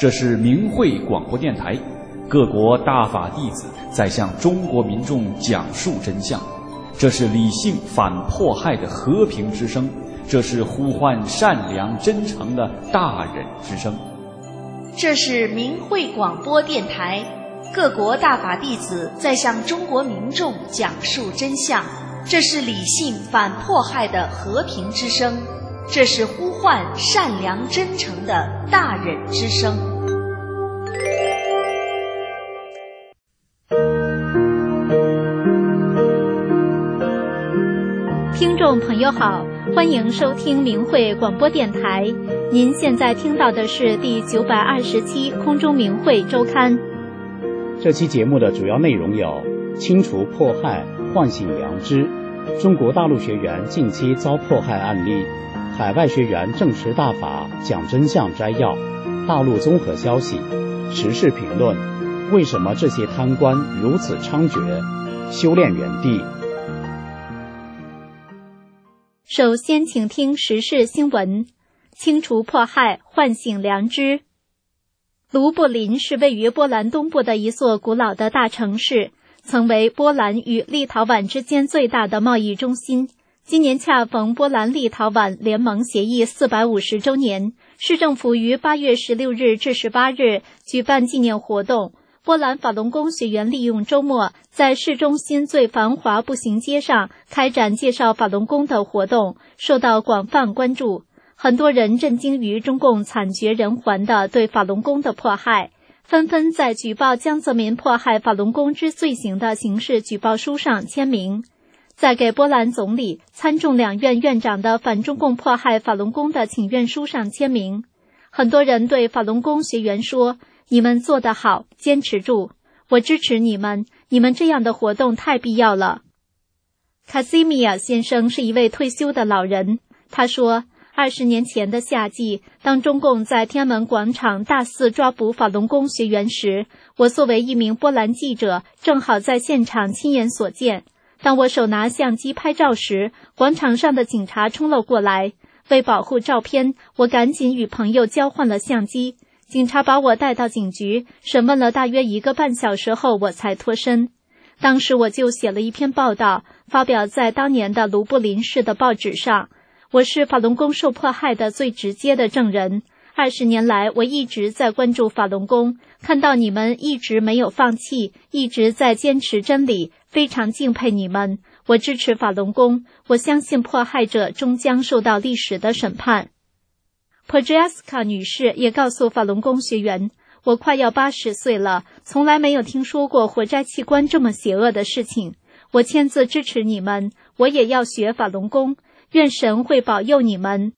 这是明慧广播电台，各国大法弟子在向中国民众讲述真相。这是理性反迫害的和平之声，这是呼唤善良真诚的大忍之声。 这是明慧广播电台，各国大法弟子在向中国民众讲述真相。这是理性反迫害的和平之声，这是呼唤善良真诚的大忍之声。 听众朋友好，欢迎收听明慧广播电台。您现在听到的是第920期空中明慧周刊。 这期节目的主要内容有：清除迫害，唤醒良知；中国大陆学员近期遭迫害案例；海外学员证实大法，讲真相摘要；大陆综合消息；时事评论；为什么这些贪官如此猖獗；修炼园地。 首先请听时事新闻：清除迫害，唤醒良知。卢布林是位于波兰东部的一座古老的大城市，曾为波兰与立陶宛之间最大的贸易中心。今年恰逢波兰立陶宛联盟协议450周年，市政府于8月16日至18日举办纪念活动。波兰法轮功学员利用周末在市中心最繁华步行街上开展介绍法轮功的活动，受到广泛关注。很多人震惊于中共惨绝人寰的对法轮功的迫害，纷纷在举报江泽民迫害法轮功之罪行的刑事举报书上签名，在给波兰总理、参众两院院长的反中共迫害法轮功的请愿书上签名。很多人对法轮功学员说：“你们做得好，坚持住，我支持你们，你们这样的活动太必要了。”卡西米亚先生是一位退休的老人，他说：“20年前的夏季，当中共在天安门广场大肆抓捕法轮功学员时，我作为一名波兰记者，正好在现场亲眼所见。当我手拿相机拍照时，广场上的警察冲了过来。为保护照片，我赶紧与朋友交换了相机。警察把我带到警局，审问了大约1个半小时后，我才脱身。当时我就写了一篇报道，发表在当年的卢布林市的报纸上。我是法轮功受迫害的最直接的证人。20年来，我一直在关注法轮功，看到你们一直没有放弃，一直在坚持真理，非常敬佩你们。我支持法轮功，我相信迫害者终将受到历史的审判。Podjaska 女士也告诉法轮功学员：“我快要80岁了，从来没有听说过活摘器官这么邪恶的事情。我签字支持你们，我也要学法轮功。愿神会保佑你们。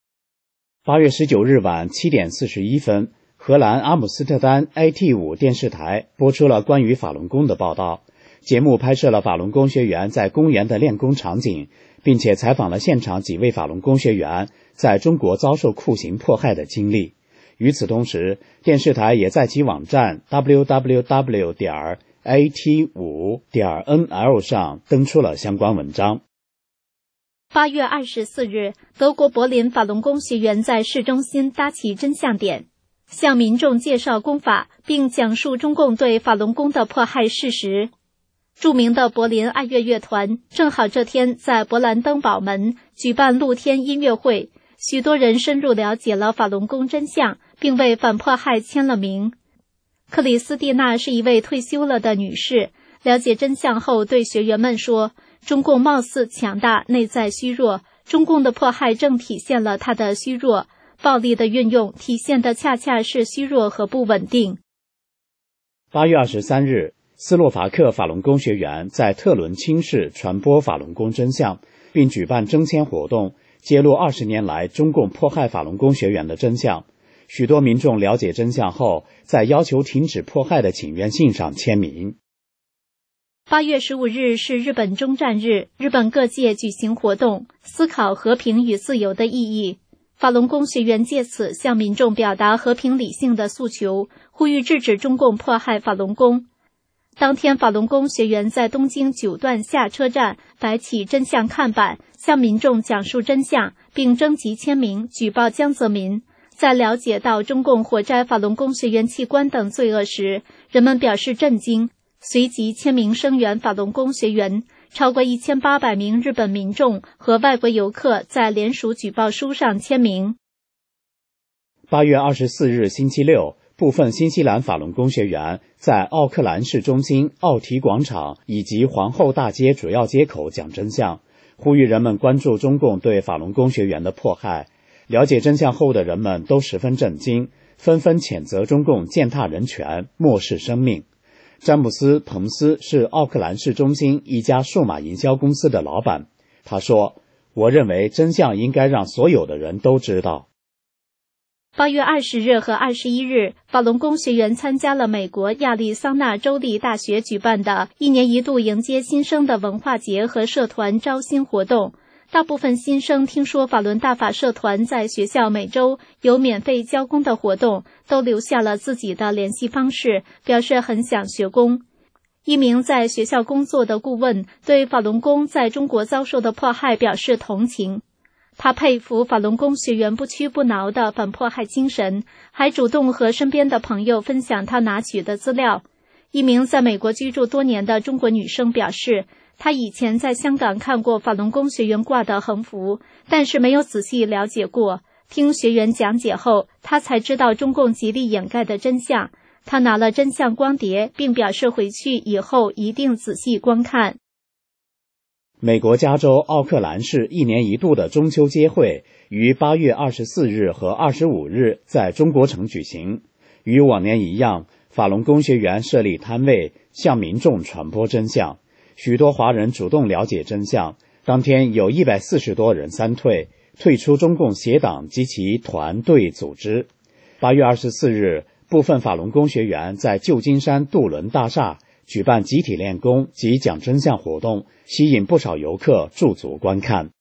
”8月19日晚7点41分，荷兰阿姆斯特丹 AT5 电视台播出了关于法轮功的报道。节目拍摄了法轮功学员在公园的练功场景，并且采访了现场几位法轮功学员在中国遭受酷刑迫害的经历。与此同时，电视台也在其网站 www.at5.nl 上登出了相关文章。 8月24日，德国柏林法轮功学员在市中心搭起真相点，向民众介绍功法，并讲述中共对法轮功的迫害事实。著名的柏林爱乐乐团正好这天在勃兰登堡门举办露天音乐会，许多人深入了解了法轮功真相，并为反迫害签了名。克里斯蒂娜是一位退休了的女士，了解真相后对学员们说：“中共貌似强大，内在虚弱，中共的迫害正体现了它的虚弱，暴力的运用体现的恰恰是虚弱和不稳定。 ”8月23日，斯洛伐克法轮功学员在特伦钦市传播法轮功真相，并举办征签活动，揭露20年来中共迫害法轮功学员的真相。许多民众了解真相后，在要求停止迫害的请愿信上签名。 8月15日是日本终战日，日本各界举行活动，思考和平与自由的意义。法轮功学员借此向民众表达和平理性的诉求，呼吁制止中共迫害法轮功。当天，法轮功学员在东京九段下车站摆起真相看板，向民众讲述真相，并征集签名举报江泽民。 在了解到中共火摘法轮功学员器官等罪恶时，人们表示震惊，随即签名声援法轮功学员。超过1800名日本民众和外国游客在联署举报书上签名。 8月24日星期六，部分新西兰法轮功学员在奥克兰市中心奥提广场以及皇后大街主要街口讲真相，呼吁人们关注中共对法轮功学员的迫害。了解真相后的人们都十分震惊，纷纷谴责中共践踏人权，漠视生命。詹姆斯·彭斯是奥克兰市中心一家数码营销公司的老板。他说：“我认为真相应该让所有的人都知道。” 8月20日和21日，法轮功学员参加了美国亚利桑那州立大学举办的1年1度迎接新生的文化节和社团招新活动。大部分新生听说法轮大法社团在学校每周有免费教功的活动，都留下了自己的联系方式，表示很想学功。一名在学校工作的顾问对法轮功在中国遭受的迫害表示同情。他佩服法轮功学员不屈不挠的反迫害精神，还主动和身边的朋友分享他拿取的资料。一名在美国居住多年的中国女生表示，她以前在香港看过法轮功学员挂的横幅，但是没有仔细了解过。听学员讲解后，她才知道中共极力掩盖的真相。她拿了真相光碟，并表示回去以后一定仔细观看。 美国加州奥克兰市1年1度的中秋节会于8月24日和25日在中国城举行。与往年一样，法轮功学员设立摊位，向民众传播真相。许多华人主动了解真相。当天有140多人三退，退出中共协党及其团队组织。8月24日，部分法轮功学员在旧金山渡轮大厦举办集体练功及讲真相活动，吸引不少游客驻足观看。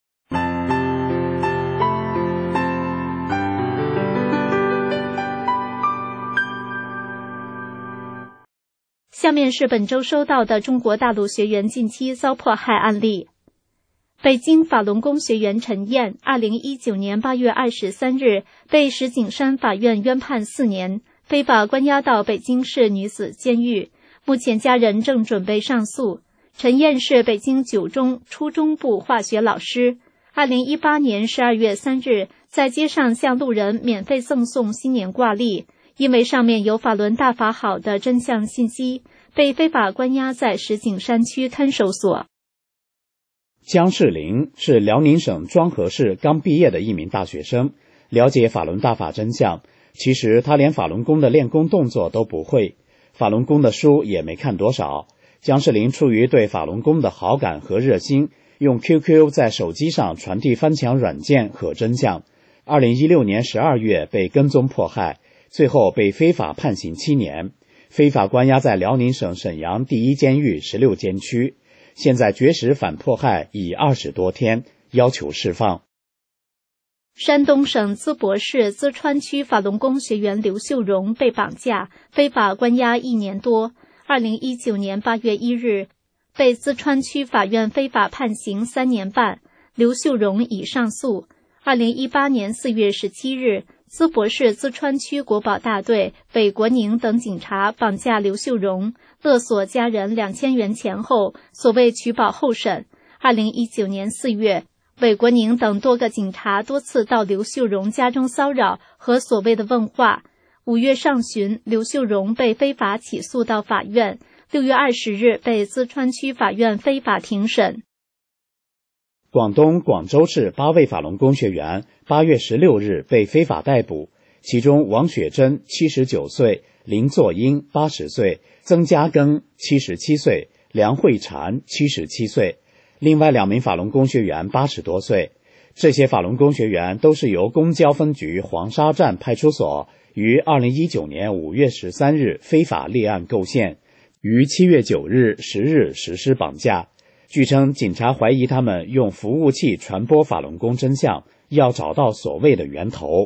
下面是本周收到的中国大陆学员近期遭迫害案例。北京法轮功学员陈燕2019年8月23日被石景山法院冤判4年，非法关押到北京市女子监狱。目前家人正准备上诉。陈燕是北京9中初中部化学老师。2018年12月3日，在街上向路人免费赠送新年挂历，因为上面有法轮大法好的真相信息，被非法关押在石景山区看守所。 姜世林是辽宁省庄河市刚毕业的一名大学生，了解法轮大法真相，其实他连法轮功的练功动作都不会，法轮功的书也没看多少。姜世林出于对法轮功的好感和热心，用 QQ 在手机上传递翻墙软件和真相。2016年12月被跟踪迫害，最后被非法判刑7年，非法关押在辽宁省沈阳第一监狱16监区。现在绝食反迫害已20多天，要求释放。 山东省淄博市淄川区法轮功学员刘秀荣被绑架，非法关押1年多。2019年8月1日，被淄川区法院非法判刑3年半。刘秀荣已上诉。2018年4月17日，淄博市淄川区国保大队韦国宁等警察绑架刘秀荣，勒索家人2000元钱后，所谓取保候审。2019年4月，韦国宁等多个警察多次到刘秀荣家中骚扰和所谓的问话。5月上旬，刘秀荣被非法起诉到法院，6月20日被淄川区法院非法庭审。 广东广州市8位法轮功学员8月16日被非法逮捕，其中王雪珍79岁，林作英80岁，曾家庚77岁，梁慧婵77岁，另外2名法轮功学员80多岁。这些法轮功学员都是由公交分局黄沙站派出所于2019年5月13日非法立案构陷，于7月9日、10日实施绑架。据称，警察怀疑他们用服务器传播法轮功真相，要找到所谓的源头。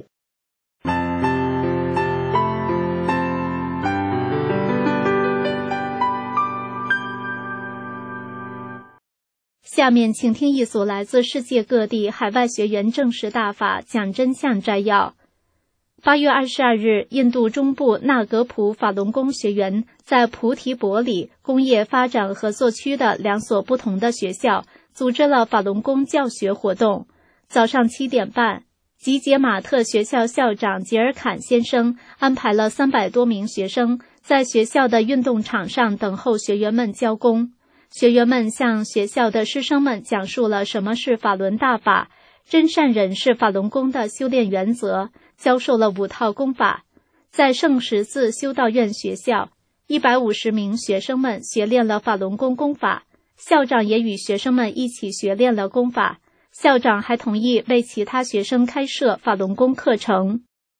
下面请听一组来自世界各地海外学员证实大法讲真相摘要。 8月22日，印度中部纳格普法轮功学员在菩提伯里工业发展合作区的2所不同的学校组织了法轮功教学活动。早上7点半，吉杰马特学校校长杰尔坎先生安排了300多名学生在学校的运动场上等候学员们教功。学员们向学校的师生们讲述了什么是法轮大法，真善忍是法轮功的修炼原则，教授了5套功法。在圣十字修道院学校，150名学生们学练了法轮功功法，校长也与学生们一起学练了功法。校长还同意为其他学生开设法轮功课程。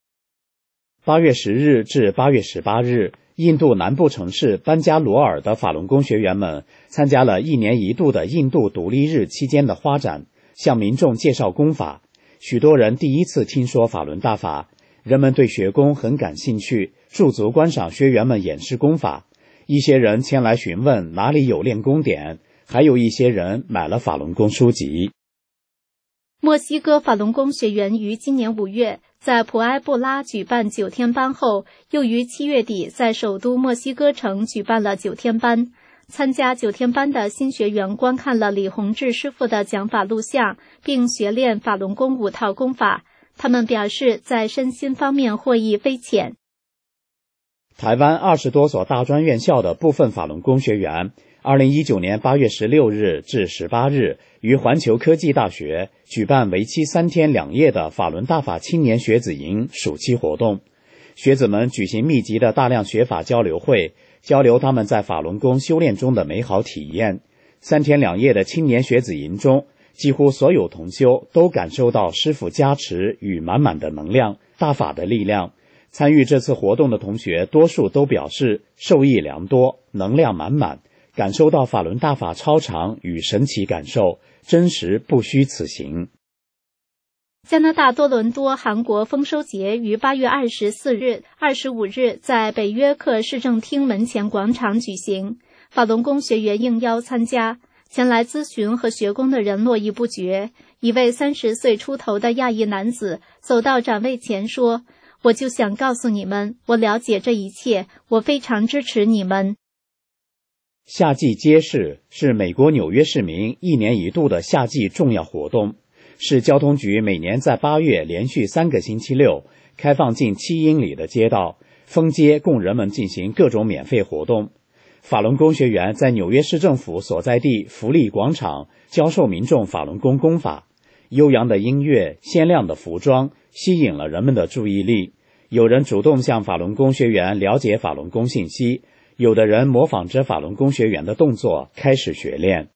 8月10日至8月18日，印度南部城市班加罗尔的法轮功学员们参加了1年1度的印度独立日期间的花展，向民众介绍功法。许多人第一次听说法轮大法，人们对学功很感兴趣，驻足观赏学员们演示功法。一些人前来询问哪里有练功点，还有一些人买了法轮功书籍。 墨西哥法轮功学员于今年5月在普埃布拉举办9天班后，又于7月底在首都墨西哥城举办了9天班。参加9天班的新学员观看了李洪志师傅的讲法录像，并学练法轮功5套功法。他们表示在身心方面获益匪浅。 台湾20多所大专院校的部分法轮功学员2019年8月16日至18日于环球科技大学举办为期3天2夜的法轮大法青年学子营暑期活动。学子们举行密集的大量学法交流会，交流他们在法轮功修炼中的美好体验。3天2夜的青年学子营中，几乎所有同修都感受到师父加持与满满的能量，大法的力量。参与这次活动的同学多数都表示受益良多，能量满满，感受到法轮大法超常与神奇感受，真实不虚此行。 加拿大多伦多韩国丰收节于8月24日、25日在北约克市政厅门前广场举行，法轮功学员应邀参加，前来咨询和学功的人络绎不绝。一位30岁出头的亚裔男子走到展位前说：“我就想告诉你们，我了解这一切，我非常支持你们。” 夏季街市是美国纽约市民1年1度的夏季重要活动，是交通局每年在8月连续3个星期六开放近7英里的街道封街，供人们进行各种免费活动。法轮功学员在纽约市政府所在地福利广场教授民众法轮功功法，悠扬的音乐、鲜亮的服装吸引了人们的注意力。有人主动向法轮功学员了解法轮功信息，有的人模仿着法轮功学员的动作开始学练。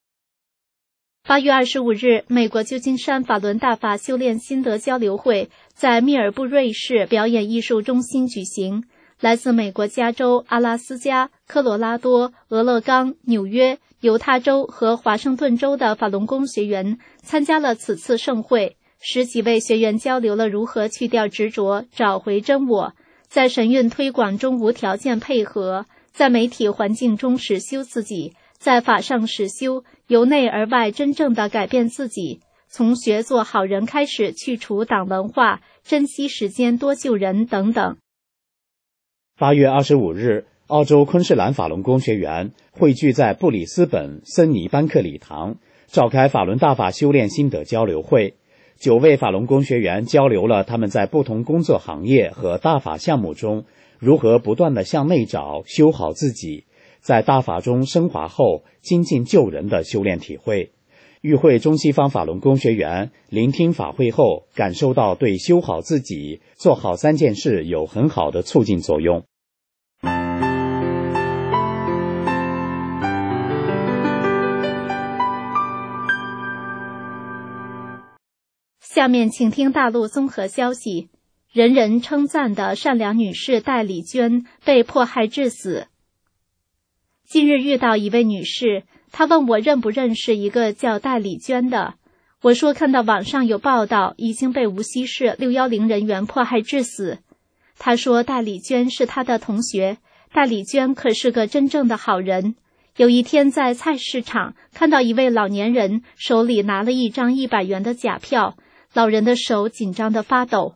8月25日，美国旧金山法轮大法修炼心得交流会在密尔布瑞市表演艺术中心举行。来自美国加州、阿拉斯加、科罗拉多、俄勒冈、纽约、犹他州和华盛顿州的法轮功学员参加了此次盛会。10几位学员交流了如何去掉执着，找回真我，在神韵推广中无条件配合，在媒体环境中实修自己，在法上实修，由内而外真正的改变自己，从学做好人开始，去除党文化，珍惜时间，多救人等等。 8月25日，澳洲昆士兰法轮功学员汇聚在布里斯本森尼班克礼堂，召开法轮大法修炼心得交流会。9位法轮功学员交流了他们在不同工作行业和大法项目中如何不断地向内找，修好自己，在大法中升华后精进救人的修炼体会。与会中西方法轮功学员聆听法会后，感受到对修好自己、做好3件事有很好的促进作用。 下面请听大陆综合消息。人人称赞的善良女士戴丽娟被迫害致死。近日遇到一位女士，她问我认不认识一个叫戴丽娟的。我说看到网上有报道，已经被无锡市610人员迫害致死。她说戴丽娟是她的同学，戴丽娟可是个真正的好人。有一天在菜市场看到一位老年人手里拿了一张100元的假票，老人的手紧张地发抖。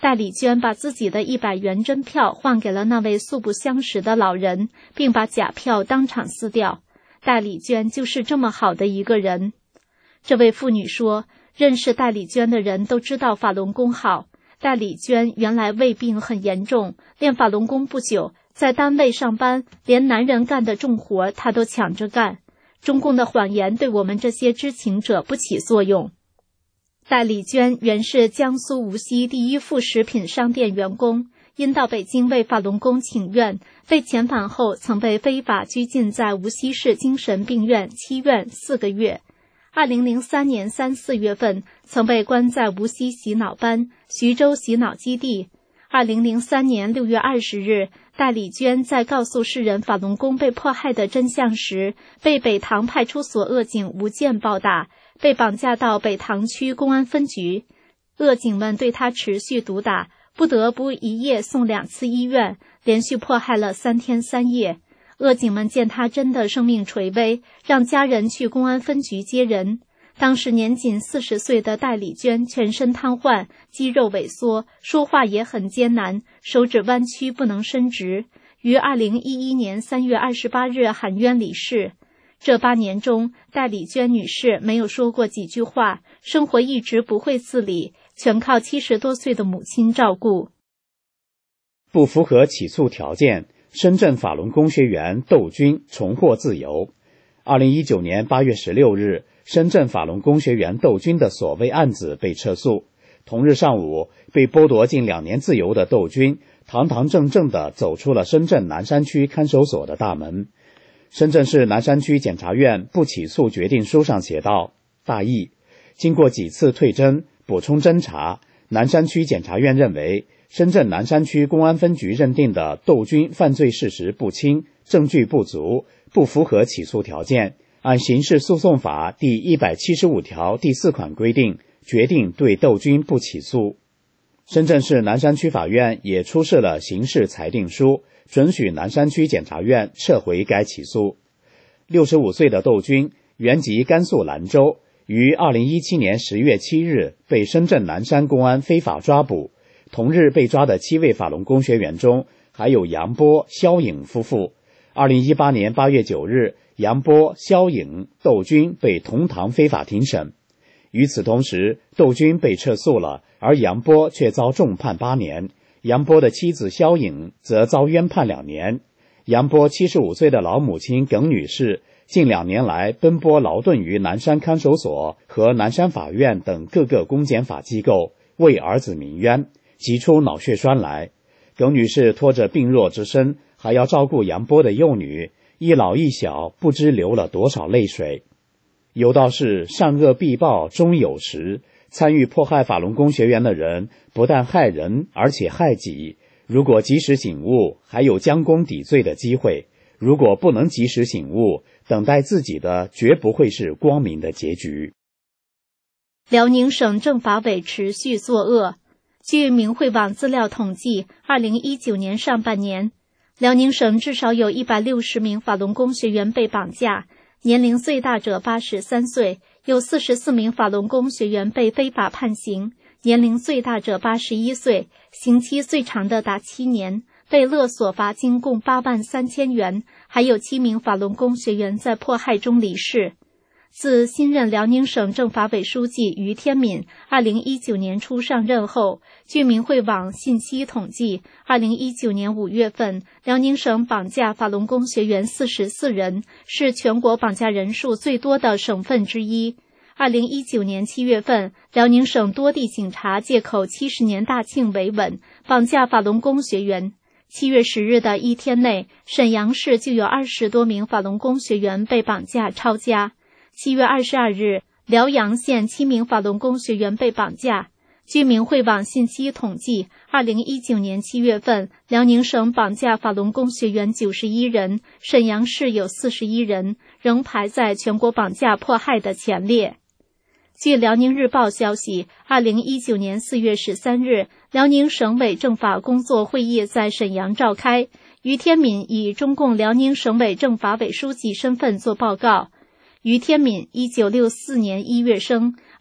戴礼娟把自己的100元真票换给了那位素不相识的老人，并把假票当场撕掉。戴礼娟就是这么好的一个人。这位妇女说，认识戴礼娟的人都知道法轮功好。戴礼娟原来胃病很严重，练法轮功不久，在单位上班，连男人干的重活她都抢着干。中共的谎言对我们这些知情者不起作用。戴礼娟原是江苏无锡第一副食品商店员工，因到北京为法轮功请愿，被遣返后曾被非法拘禁在无锡市精神病院7院4个月。2003年3、4月份曾被关在无锡洗脑班、徐州洗脑基地。2003年6月20日，戴礼娟在告诉世人法轮功被迫害的真相时，被北塘派出所恶警无间暴打，被绑架到北塘区公安分局。恶警们对她持续毒打，不得不一夜送2次医院，连续迫害了3天3夜。恶警们见她真的生命垂危，让家人去公安分局接人。当时年仅40岁的戴礼娟全身瘫痪，肌肉萎缩，说话也很艰难，手指弯曲不能伸直。于2011年3月28日喊冤离世。这8年中，戴礼娟女士没有说过几句话，生活一直不会自理，全靠70多岁的母亲照顾。 不符合起诉条件，深圳法轮功学员窦军重获自由。2019年8月16日，深圳法轮功学员窦军的所谓案子被撤诉。同日上午，被剥夺近2年自由的窦军堂堂正正地走出了深圳南山区看守所的大门。深圳市南山区检察院不起诉决定书上写道：大意，经过几次退侦、补充侦查，南山区检察院认为，深圳南山区公安分局认定的窦军犯罪事实不清，证据不足，不符合起诉条件，按刑事诉讼法第175条第4款规定，决定对窦军不起诉。深圳市南山区法院也出示了刑事裁定书，准许南山区检察院撤回该起诉。65岁的窦军原籍甘肃兰州，于2017年10月7日被深圳南山公安非法抓捕。同日被抓的7位法轮功学员中，还有杨波、肖颖夫妇。2018年8月9日，杨波、肖颖、窦军被同堂非法庭审。与此同时，窦军被撤诉了，而杨波却遭重判8年。杨波的妻子肖颖则遭冤判2年。杨波75岁的老母亲耿女士近2年来奔波劳顿于南山看守所和南山法院等各个公检法机构，为儿子鸣冤，急出脑血栓来。耿女士拖着病弱之身，还要照顾杨波的幼女，一老一小，不知流了多少泪水。有道是善恶必报终有时，参与迫害法轮功学员的人不但害人，而且害己。如果及时醒悟，还有将功抵罪的机会；如果不能及时醒悟，等待自己的绝不会是光明的结局。 辽宁省政法委持续作恶。据明慧网资料统计，2019年上半年，辽宁省至少有160名法轮功学员被绑架，年龄最大者83岁，有44名法轮功学员被非法判刑，年龄最大者81岁，刑期最长的达7年，被勒索罚金共83000元，还有7名法轮功学员在迫害中离世。自新任辽宁省政法委书记于天敏2019年初上任后，据明慧网信息统计，2019年5月份，辽宁省绑架法轮功学员44人，是全国绑架人数最多的省份之一。2019年7月份，辽宁省多地警察借口70年大庆维稳，绑架法轮功学员。7月10日的一天内，沈阳市就有20多名法轮功学员被绑架抄家。7月22日，辽阳县7名法轮功学员被绑架。据明慧网信息统计，2019年7月份，辽宁省绑架法轮功学员91人，沈阳市有41人，仍排在全国绑架迫害的前列。据辽宁日报消息，2019年4月13日，辽宁省委政法工作会议在沈阳召开，于天敏以中共辽宁省委政法委书记身份作报告。于天敏1964年1月生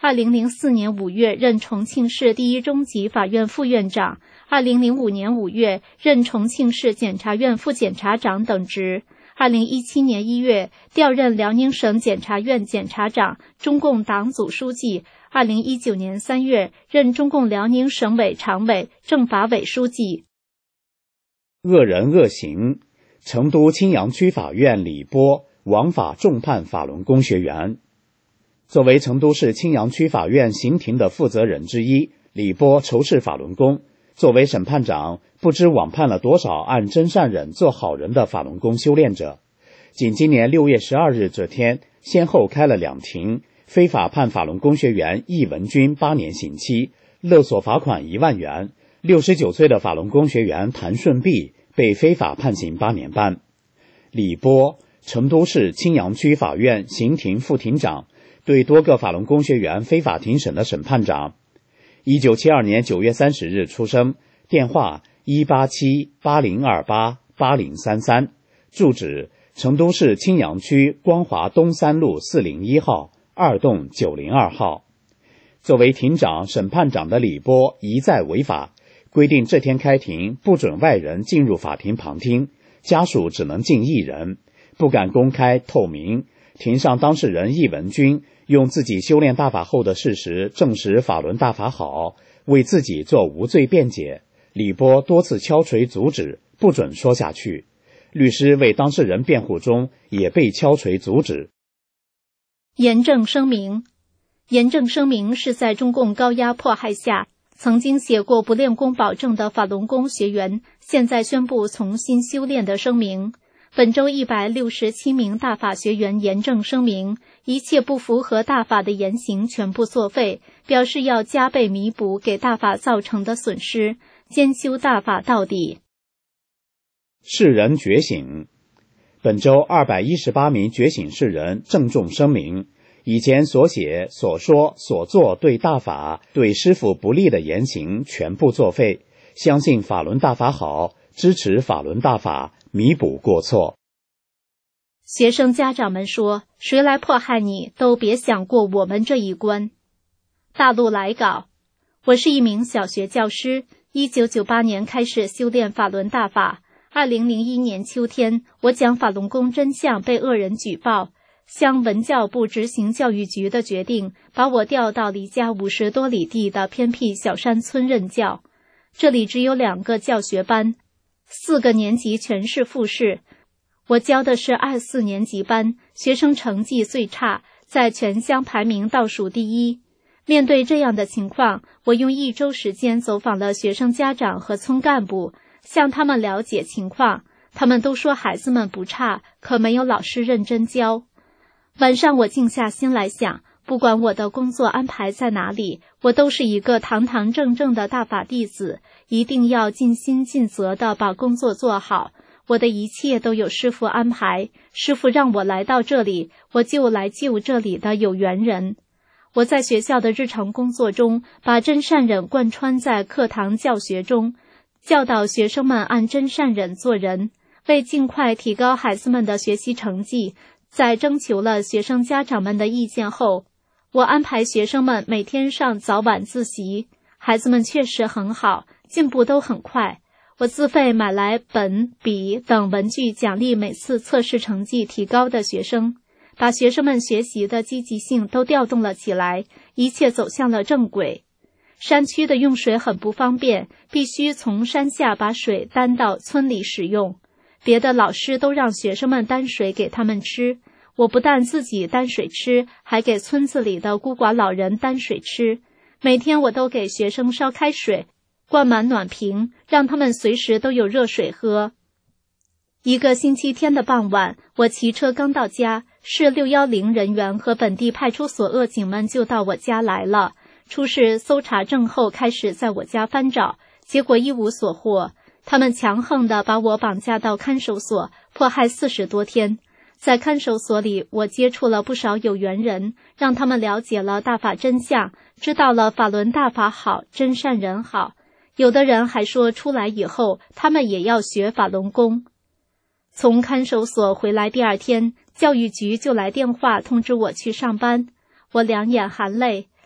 2004年5月任重庆市第一中级法院副院长，2005年5月任重庆市检察院副检察长等职。2017年1月调任辽宁省检察院检察长、中共党组书记。2019年3月任中共辽宁省委常委、政法委书记。 恶人恶行，成都青羊区法院李波枉法重判法轮功学员。作为成都市青羊区法院刑庭的负责人之一，李波仇视法轮功，作为审判长，不知枉判了多少按真善忍做好人的法轮功修炼者。仅今年6月12日这天，先后开了2庭，非法判法轮功学员易文军8年刑期，勒索罚款1万元。69岁的法轮功学员谭顺碧被非法判刑8年半。李波，成都市青羊区法院刑庭副庭长，对多个法轮功学员非法庭审的审判长。1972年9月30日出生，电话187-8028-8033，住址成都市青羊区光华东3路401号2栋902号。作为庭长、审判长的李波一再违法，规定这天开庭不准外人进入法庭旁听，家属只能进1人，不敢公开透明。庭上当事人易文军用自己修炼大法后的事实证实法轮大法好，为自己做无罪辩解。李波多次敲锤阻止，不准说下去。律师为当事人辩护中也被敲锤阻止。 严正声明。严正声明是在中共高压迫害下曾经写过不练功保证的法轮功学员现在宣布重新修炼的声明。本周167名大法学员严正声明，一切不符合大法的言行全部作废，表示要加倍弥补给大法造成的损失，坚修大法到底。 世人觉醒。本周218名觉醒世人郑重声明，以前所写、所说、所做对大法、对师父不利的言行全部作废，相信法轮大法好，支持法轮大法，弥补过错。 学生家长们说，谁来迫害你都别想过我们这一关。大陆来稿，我是一名小学教师，1998年开始修炼法轮大法。2001年秋天，我讲法轮功真相被恶人举报，向文教部执行教育局的决定，把我调到离家50多里地的偏僻小山村任教。这里只有2个教学班，4个年级全是复试。我教的是24年级班，学生成绩最差，在全乡排名倒数第1。面对这样的情况，我用1周时间走访了学生家长和村干部，向他们了解情况。他们都说孩子们不差，可没有老师认真教。晚上我静下心来想，不管我的工作安排在哪里，我都是一个堂堂正正的大法弟子，一定要尽心尽责地把工作做好。我的一切都有师父安排，师父让我来到这里，我就来救这里的有缘人。我在学校的日常工作中，把真善忍贯穿在课堂教学中，教导学生们按真善忍做人。为尽快提高孩子们的学习成绩，在征求了学生家长们的意见后，我安排学生们每天上早晚自习。孩子们确实很好，进步都很快。我自费买来本、笔等文具奖励每次测试成绩提高的学生，把学生们学习的积极性都调动了起来，一切走向了正轨。山区的用水很不方便，必须从山下把水担到村里使用。别的老师都让学生们担水给他们吃，我不但自己担水吃，还给村子里的孤寡老人担水吃。每天我都给学生烧开水，灌满暖瓶，让他们随时都有热水喝。一个星期天的傍晚，我骑车刚到家，市610人员和本地派出所恶警们就到我家来了。出示搜查证后，开始在我家翻找，结果一无所获。他们强横地把我绑架到看守所，迫害40多天。在看守所里，我接触了不少有缘人，让他们了解了大法真相，知道了法轮大法好，真善人好。有的人还说出来以后，他们也要学法轮功。从看守所回来第2天，教育局就来电话通知我去上班。我两眼含泪，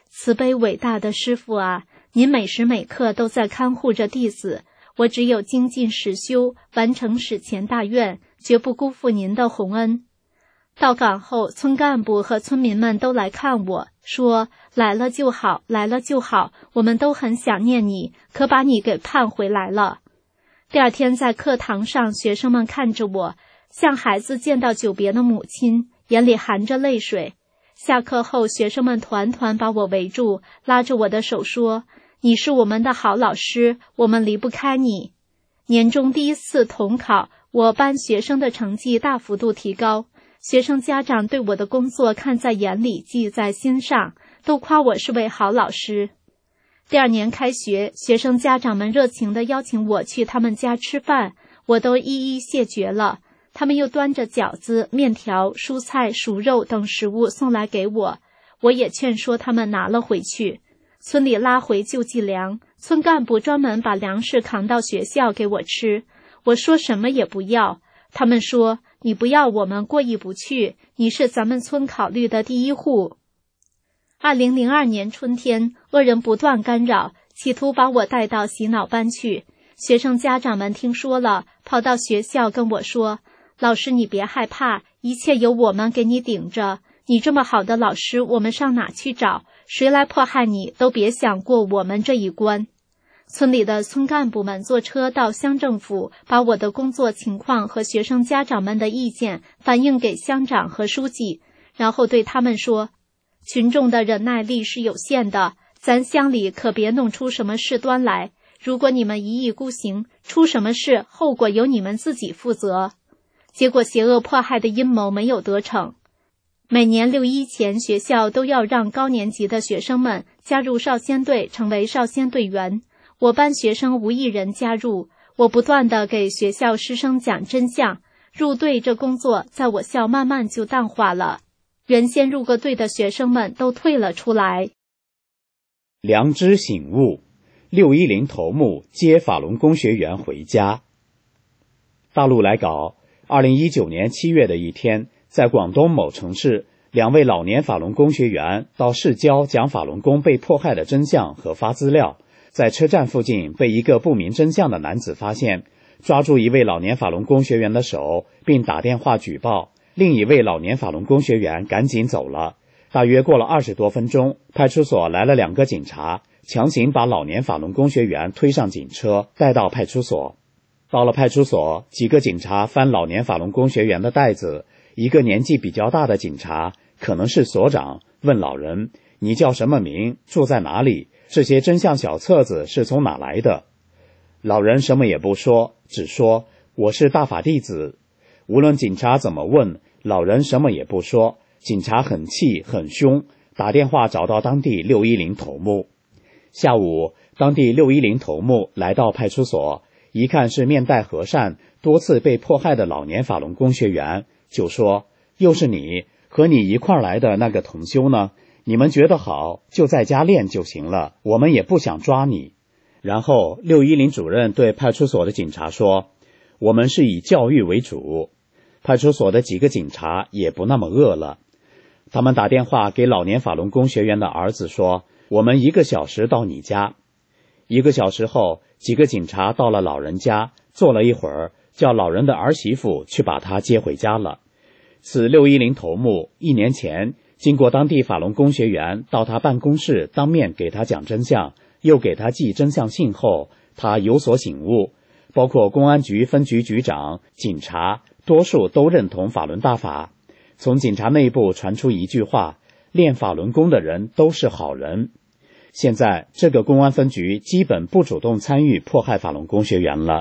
慈悲伟大的师父啊，您每时每刻都在看护着弟子，我只有精进实修，完成史前大愿，绝不辜负您的洪恩。到岗后，村干部和村民们都来看我，说来了就好，来了就好，我们都很想念你，可把你给盼回来了。第二天在课堂上，学生们看着我，像孩子见到久别的母亲，眼里含着泪水。下课后，学生们团团把我围住，拉着我的手说，你是我们的好老师，我们离不开你。年中第一次统考，我班学生的成绩大幅度提高，学生家长对我的工作看在眼里，记在心上，都夸我是位好老师。第二年开学，学生家长们热情地邀请我去他们家吃饭，我都一一谢绝了。他们又端着饺子、面条、蔬菜、熟肉等食物送来给我，我也劝说他们拿了回去。村里拉回救济粮，村干部专门把粮食扛到学校给我吃，我说什么也不要。他们说，你不要我们过意不去，你是咱们村考虑的第一户。2002年春天，恶人不断干扰，企图把我带到洗脑班去。学生家长们听说了，跑到学校跟我说，老师你别害怕，一切由我们给你顶着，你这么好的老师我们上哪去找，谁来迫害你都别想过我们这一关。村里的村干部们坐车到乡政府，把我的工作情况和学生家长们的意见反映给乡长和书记，然后对他们说，群众的忍耐力是有限的，咱乡里可别弄出什么事端来，如果你们一意孤行，出什么事后果由你们自己负责。结果邪恶迫害的阴谋没有得逞。每年6·1前，学校都要让高年级的学生们加入少先队，成为少先队员。我班学生无一人加入，我不断地给学校师生讲真相，入队这工作在我校慢慢就淡化了。原先入过队的学生们都退了出来。 良知醒悟，610头目接法轮功学员回家。大陆来稿，2019年7月的一天，在广东某城市，2位老年法轮功学员到市郊讲法轮功被迫害的真相和发资料，在车站附近被一个不明真相的男子发现，抓住一位老年法轮功学员的手，并打电话举报，另一位老年法轮功学员赶紧走了。大约过了20多分钟，派出所来了2个警察，强行把老年法轮功学员推上警车，带到派出所。到了派出所，几个警察翻老年法轮功学员的袋子，一个年纪比较大的警察，可能是所长，问老人，你叫什么名，住在哪里，这些真相小册子是从哪来的？老人什么也不说，只说我是大法弟子。无论警察怎么问，老人什么也不说。警察很气很凶，打电话找到当地610头目。下午，当地610头目来到派出所，一看是面带和善、多次被迫害的老年法轮功学员，就说，又是你，和你一块来的那个同修呢？你们觉得好，就在家练就行了，我们也不想抓你。然后610主任对派出所的警察说，我们是以教育为主。派出所的几个警察也不那么饿了，他们打电话给老年法轮功学员的儿子说，我们1个小时到你家。1个小时后，几个警察到了老人家，坐了一会儿，叫老人的儿媳妇去把他接回家了。此610头目1年前经过当地法轮功学员到他办公室当面给他讲真相，又给他寄真相信后，他有所醒悟，包括公安局分局局长、警察，多数都认同法轮大法。从警察内部传出一句话，练法轮功的人都是好人。现在这个公安分局基本不主动参与迫害法轮功学员了。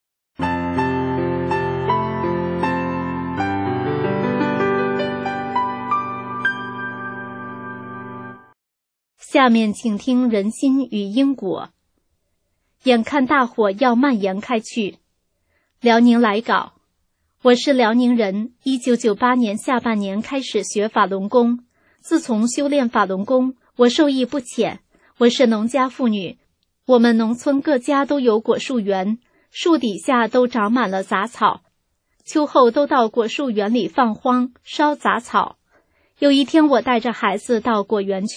下面请听人心与因果。眼看大火要蔓延开去。辽宁来稿，我是辽宁人，1998年下半年开始学法轮功。自从修炼法轮功，我受益不浅。我是农家妇女，我们农村各家都有果树园，树底下都长满了杂草，秋后都到果树园里放荒烧杂草。有一天我带着孩子到果园去，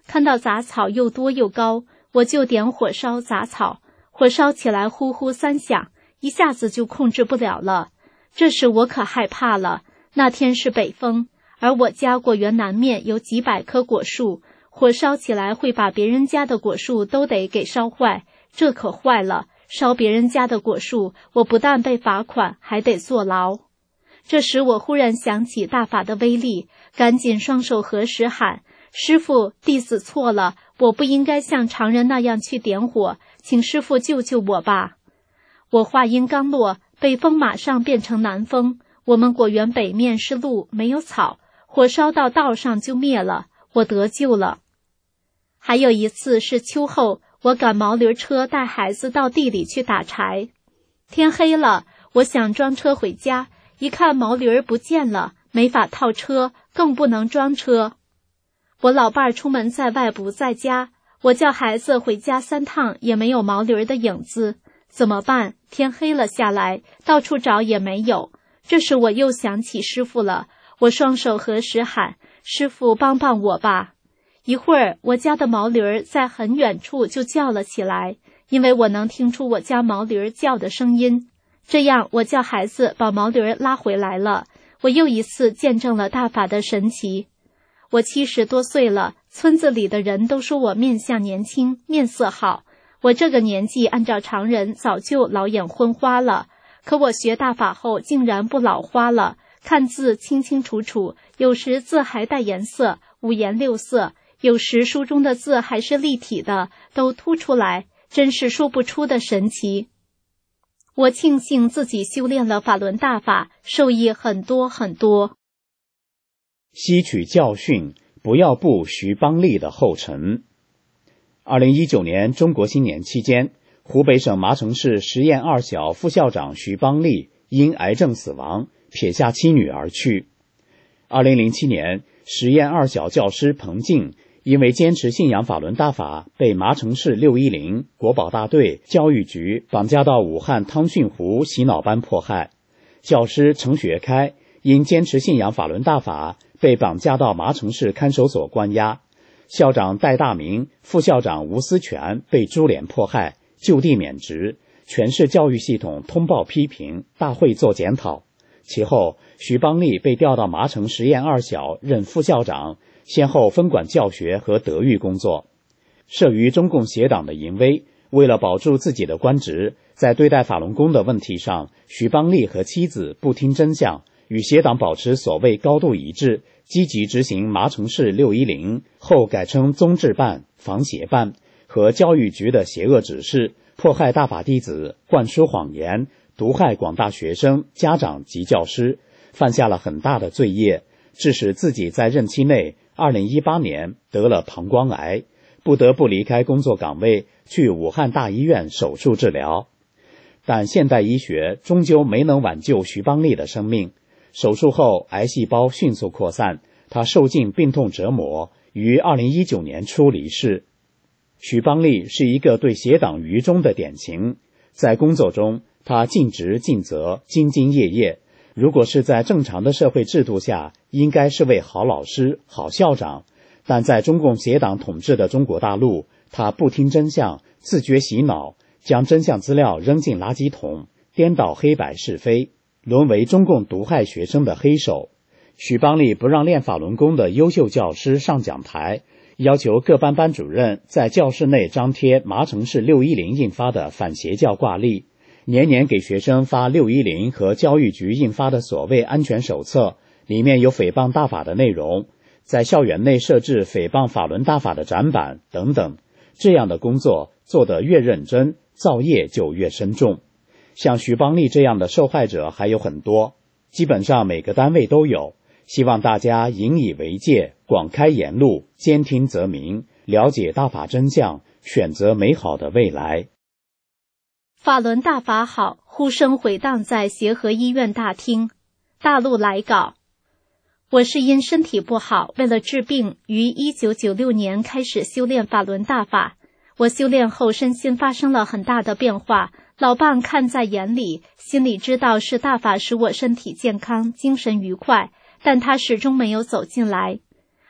看到杂草又多又高，我就点火烧杂草，火烧起来呼呼3响，一下子就控制不了了。这时我可害怕了，那天是北风，而我家果园南面有几百棵果树，火烧起来会把别人家的果树都得给烧坏，这可坏了，烧别人家的果树，我不但被罚款，还得坐牢。这时我忽然想起大法的威力，赶紧双手合十喊：师父，弟子错了，我不应该像常人那样去点火，请师父救救我吧。我话音刚落，北风马上变成南风，我们果园北面是路，没有草，火烧到道上就灭了，我得救了。还有一次是秋后，我赶毛驴车带孩子到地里去打柴，天黑了，我想装车回家，一看毛驴不见了，没法套车，更不能装车。我老伴儿出门在外不在家，我叫孩子回家3趟也没有毛驴的影子，怎么办？天黑了下来，到处找也没有。这时我又想起师父了，我双手合十喊：师父帮帮我吧。一会儿我家的毛驴在很远处就叫了起来，因为我能听出我家毛驴叫的声音。这样我叫孩子把毛驴拉回来了，我又一次见证了大法的神奇。我70多岁了，村子里的人都说我面相年轻，面色好。我这个年纪按照常人早就老眼昏花了，可我学大法后竟然不老花了，看字清清楚楚，有时字还带颜色，5颜6色，有时书中的字还是立体的，都凸出来，真是说不出的神奇。我庆幸自己修炼了法轮大法，受益很多很多。 吸取教训，不要步徐邦利的后尘。2019年中国新年期间，湖北省麻城市实验2小副校长徐邦利因癌症死亡，撇下妻女而去。2007年，实验2小教师彭静因为坚持信仰法轮大法，被麻城市610国保大队教育局绑架到武汉汤逊湖洗脑班迫害。教师程学开因坚持信仰法轮大法，被绑架到麻城市看守所关押。校长戴大明、副校长吴思全被株连迫害，就地免职，全市教育系统通报批评，大会做检讨。其后，徐邦利被调到麻城实验2小任副校长，先后分管教学和德育工作。慑于中共邪党的淫威，为了保住自己的官职，在对待法轮功的问题上，徐邦利和妻子不听真相，与邪党保持所谓高度一致，积极执行麻城市610后改称宗治办、防邪办和教育局的邪恶指示，迫害大法弟子，灌输谎言，毒害广大学生、家长及教师，犯下了很大的罪业，致使自己在任期内2018年得了膀胱癌，不得不离开工作岗位，去武汉大医院手术治疗。但现代医学终究没能挽救徐邦利的生命，手术后癌细胞迅速扩散，他受尽病痛折磨，于2019年初离世。徐邦利是一个对邪党愚忠的典型，在工作中他尽职尽责，兢兢业业，如果是在正常的社会制度下，应该是位好老师、好校长，但在中共邪党统治的中国大陆，他不听真相，自觉洗脑，将真相资料扔进垃圾桶，颠倒黑白是非，沦为中共毒害学生的黑手。徐邦利不让练法轮功的优秀教师上讲台，要求各班班主任在教室内张贴麻城市610印发的反邪教挂历，年年给学生发610和教育局印发的所谓安全手册，里面有诽谤大法的内容，在校园内设置诽谤法轮大法的展板等等。这样的工作做得越认真，造业就越深重。像徐邦利这样的受害者还有很多，基本上每个单位都有。希望大家引以为戒，广开言路，兼听则明，了解大法真相，选择美好的未来。 法轮大法好，呼声回荡在协和医院大厅。大陆来稿：我是因身体不好，为了治病，于1996年开始修炼法轮大法。我修炼后身心发生了很大的变化，老伴看在眼里，心里知道是大法使我身体健康，精神愉快，但他始终没有走进来。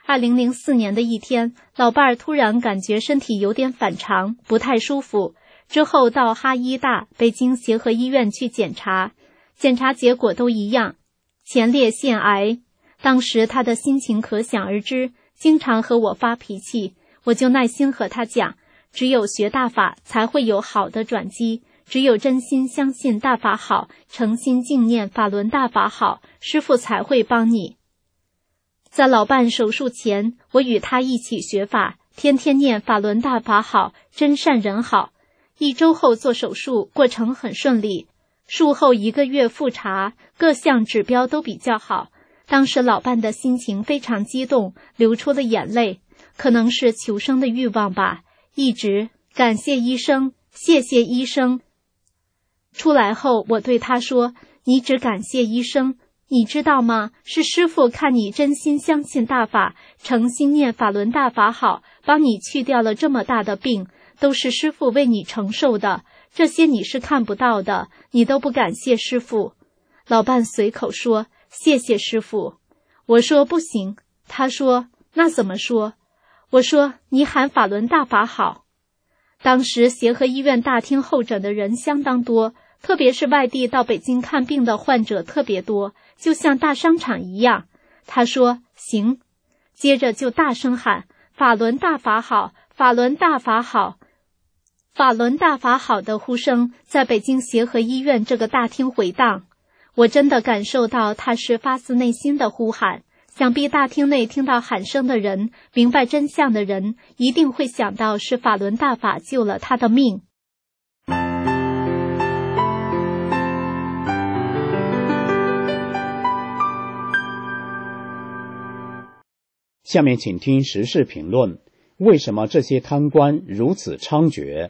2004年的一天，老伴儿突然感觉身体有点反常，不太舒服。之后到哈医大、北京协和医院去检查，检查结果都一样，前列腺癌。当时他的心情可想而知，经常和我发脾气，我就耐心和他讲，只有学大法才会有好的转机，只有真心相信大法好，诚心敬念法轮大法好，师父才会帮你。在老伴手术前，我与他一起学法，天天念法轮大法好，真善人好。1周后做手术，过程很顺利。术后1个月复查，各项指标都比较好。当时老伴的心情非常激动，流出了眼泪，可能是求生的欲望吧，一直感谢医生，谢谢医生。出来后，我对他说，你只感谢医生，你知道吗？是师父看你真心相信大法，诚心念法轮大法好，帮你去掉了这么大的病，都是师父为你承受的，这些你是看不到的，你都不感谢师父。老伴随口说，谢谢师父。我说不行，他说那怎么说？我说你喊法轮大法好。当时协和医院大厅候诊的人相当多，特别是外地到北京看病的患者特别多，就像大商场一样。他说行，接着就大声喊法轮大法好，法轮大法好。法轮大法好的呼声在北京协和医院这个大厅回荡，我真的感受到他是发自内心的呼喊。想必大厅内听到喊声的人，明白真相的人，一定会想到是法轮大法救了他的命。 下面请听时事评论：为什么这些贪官如此猖獗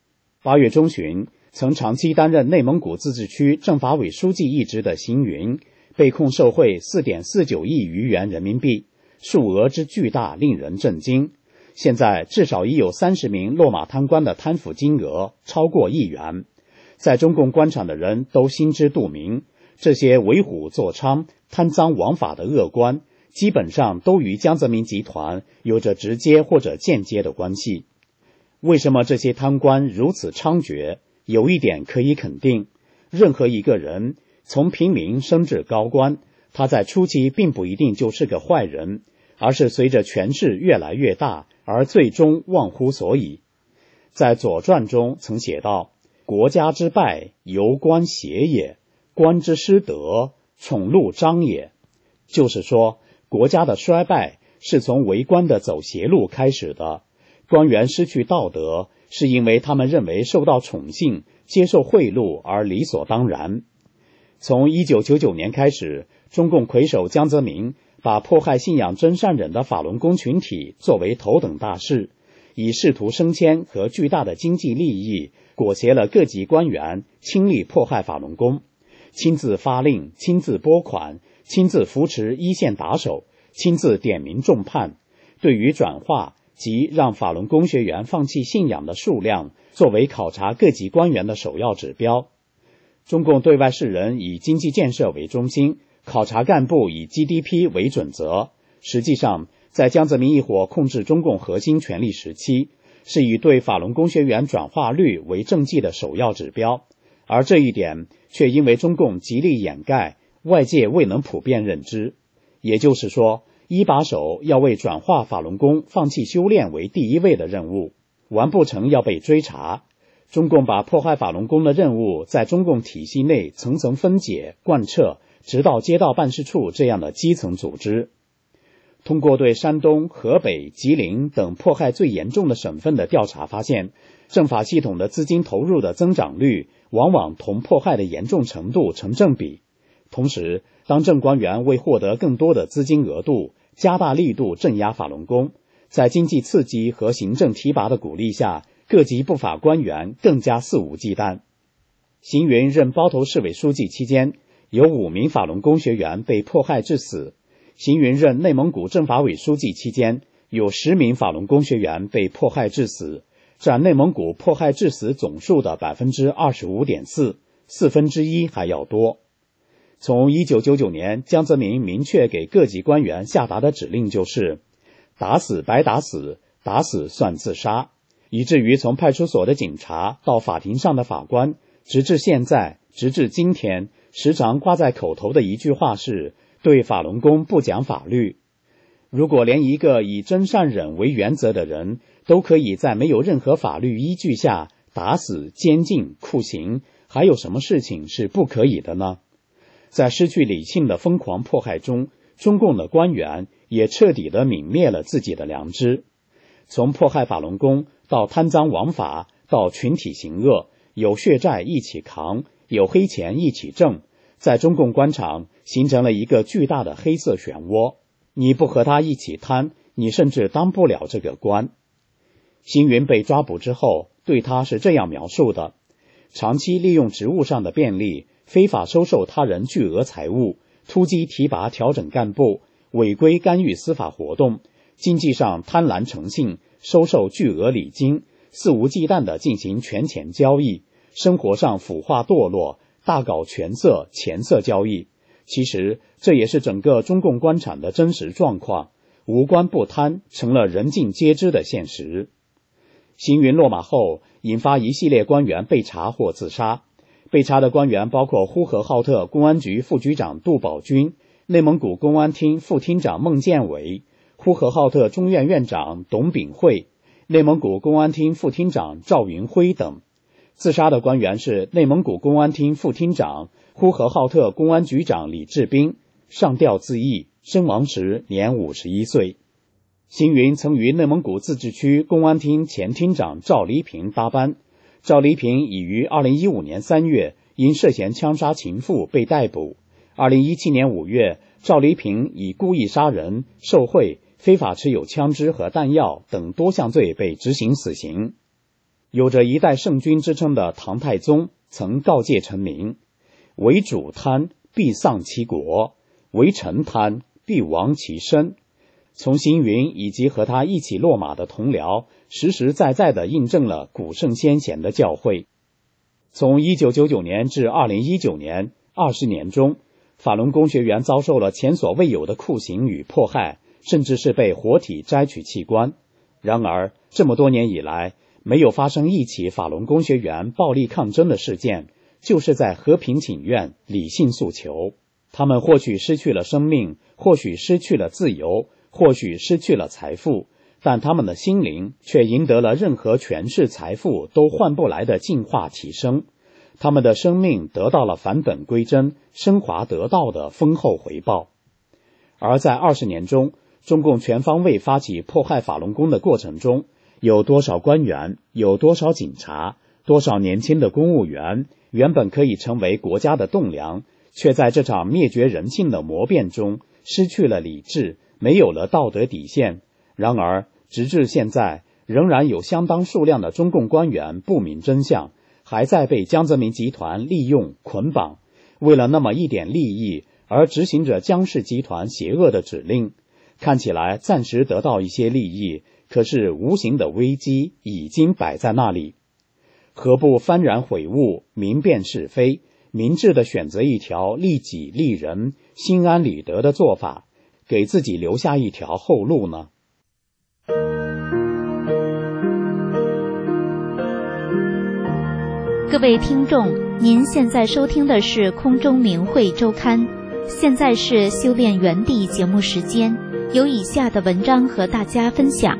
？8月中旬，曾长期担任内蒙古自治区政法委书记一职的邢云被控受贿 4.49 亿余元人民币，数额之巨大令人震惊。现在至少已有30名落马贪官的贪腐金额超过1亿元。在中共官场的人都心知肚明，这些为虎作伥、贪赃枉法的恶官基本上都与江泽民集团有着直接或者间接的关系。为什么这些贪官如此猖獗？有一点可以肯定，任何一个人从平民升至高官，他在初期并不一定就是个坏人，而是随着权势越来越大，而最终忘乎所以。在《左传》中曾写道：国家之败，由官邪也；官之失德，宠禄彰也。就是说，国家的衰败是从为官的走邪路开始的。官员失去道德，是因为他们认为受到宠幸、接受贿赂而理所当然。从1999年开始，中共魁首江泽民把迫害信仰真善忍的法轮功群体作为头等大事，以仕途升迁和巨大的经济利益裹挟了各级官员倾力迫害法轮功，亲自发令、亲自拨款、亲自扶持一线打手、亲自点名重判，对于转化及让法轮功学员放弃信仰的数量作为考察各级官员的首要指标。中共对外示人以经济建设为中心，考察干部以 GDP 为准则。实际上，在江泽民一伙控制中共核心权力时期，是以对法轮功学员转化率为政绩的首要指标，而这一点却因为中共极力掩盖，外界未能普遍认知。也就是说，一把手要为转化法轮功放弃修炼为第一位的任务，完不成要被追查。中共把迫害法轮功的任务在中共体系内层层分解、贯彻，直到街道办事处这样的基层组织。通过对山东、河北、吉林等迫害最严重的省份的调查发现，政法系统的资金投入的增长率往往同迫害的严重程度成正比。同时，当政官员为获得更多的资金额度，加大力度镇压法轮功，在经济刺激和行政提拔的鼓励下，各级不法官员更加肆无忌惮。邢云任包头市委书记期间，有5名法轮功学员被迫害致死。邢云任内蒙古政法委书记期间，有10名法轮功学员被迫害致死，占内蒙古迫害致死总数的 25.4%， 1/4还要多。从1999年江泽民明确给各级官员下达的指令就是， 打死白打死，打死算自杀，以至于从派出所的警察到法庭上的法官，直至现在，直至今天，时常挂在口头的一句话是对法轮功不讲法律。如果连一个以真善忍为原则的人都可以在没有任何法律依据下打死、监禁、酷刑，还有什么事情是不可以的呢？在失去理性的疯狂迫害中，中共的官员也彻底地泯灭了自己的良知。从迫害法轮功到贪赃枉法，到群体行恶，有血债一起扛，有黑钱一起挣，在中共官场形成了一个巨大的黑色漩涡。你不和他一起贪，你甚至当不了这个官。星云被抓捕之后，对他是这样描述的：长期利用职务上的便利，非法收受他人巨额财物，突击提拔调整干部，违规干预司法活动，经济上贪婪成性，收受巨额礼金，肆无忌惮地进行权钱交易，生活上腐化堕落，大搞权色、钱色交易。其实这也是整个中共官场的真实状况，无官不贪成了人尽皆知的现实。星云落马后，引发一系列官员被查或自杀。被查的官员包括呼和浩特公安局副局长杜宝军、内蒙古公安厅副厅长孟建伟、呼和浩特中院院长董炳慧、内蒙古公安厅副厅长赵云辉等。自杀的官员是内蒙古公安厅副厅长、呼和浩特公安局长李志斌，上吊自缢，身亡时年51岁。星云曾与内蒙古自治区公安厅前厅长赵黎平搭班，赵黎平已于2015年3月因涉嫌枪杀情妇被逮捕。2017年5月，赵黎平以故意杀人、受贿、非法持有枪支和弹药等多项罪被执行死刑。有着一代圣君之称的唐太宗曾告诫臣民：为主贪，必丧其国；为臣贪，必亡其身。从星云以及和他一起落马的同僚，实实在在地印证了古圣先贤的教诲。从1999年至2019年20年中，法轮功学员遭受了前所未有的酷刑与迫害，甚至是被活体摘取器官。然而，这么多年以来，没有发生一起法轮功学员暴力抗争的事件，就是在和平请愿、理性诉求。他们或许失去了生命，或许失去了自由，或许失去了财富，但他们的心灵却赢得了任何权势财富都换不来的进化提升。他们的生命得到了返本归真、升华得到的丰厚回报。而在20年中，中共全方位发起迫害法轮功的过程中，有多少官员，有多少警察，多少年轻的公务员，原本可以成为国家的栋梁，却在这场灭绝人性的魔变中失去了理智，没有了道德底线。然而，直至现在，仍然有相当数量的中共官员不明真相，还在被江泽民集团利用捆绑，为了那么一点利益而执行着江氏集团邪恶的指令。看起来暂时得到一些利益，可是无形的危机已经摆在那里。何不幡然悔悟，明辨是非，明智地选择一条利己利人、心安理得的做法，给自己留下一条后路呢？ 各位听众，您现在收听的是空中明慧周刊，现在是修炼原地节目时间，有以下的文章和大家分享。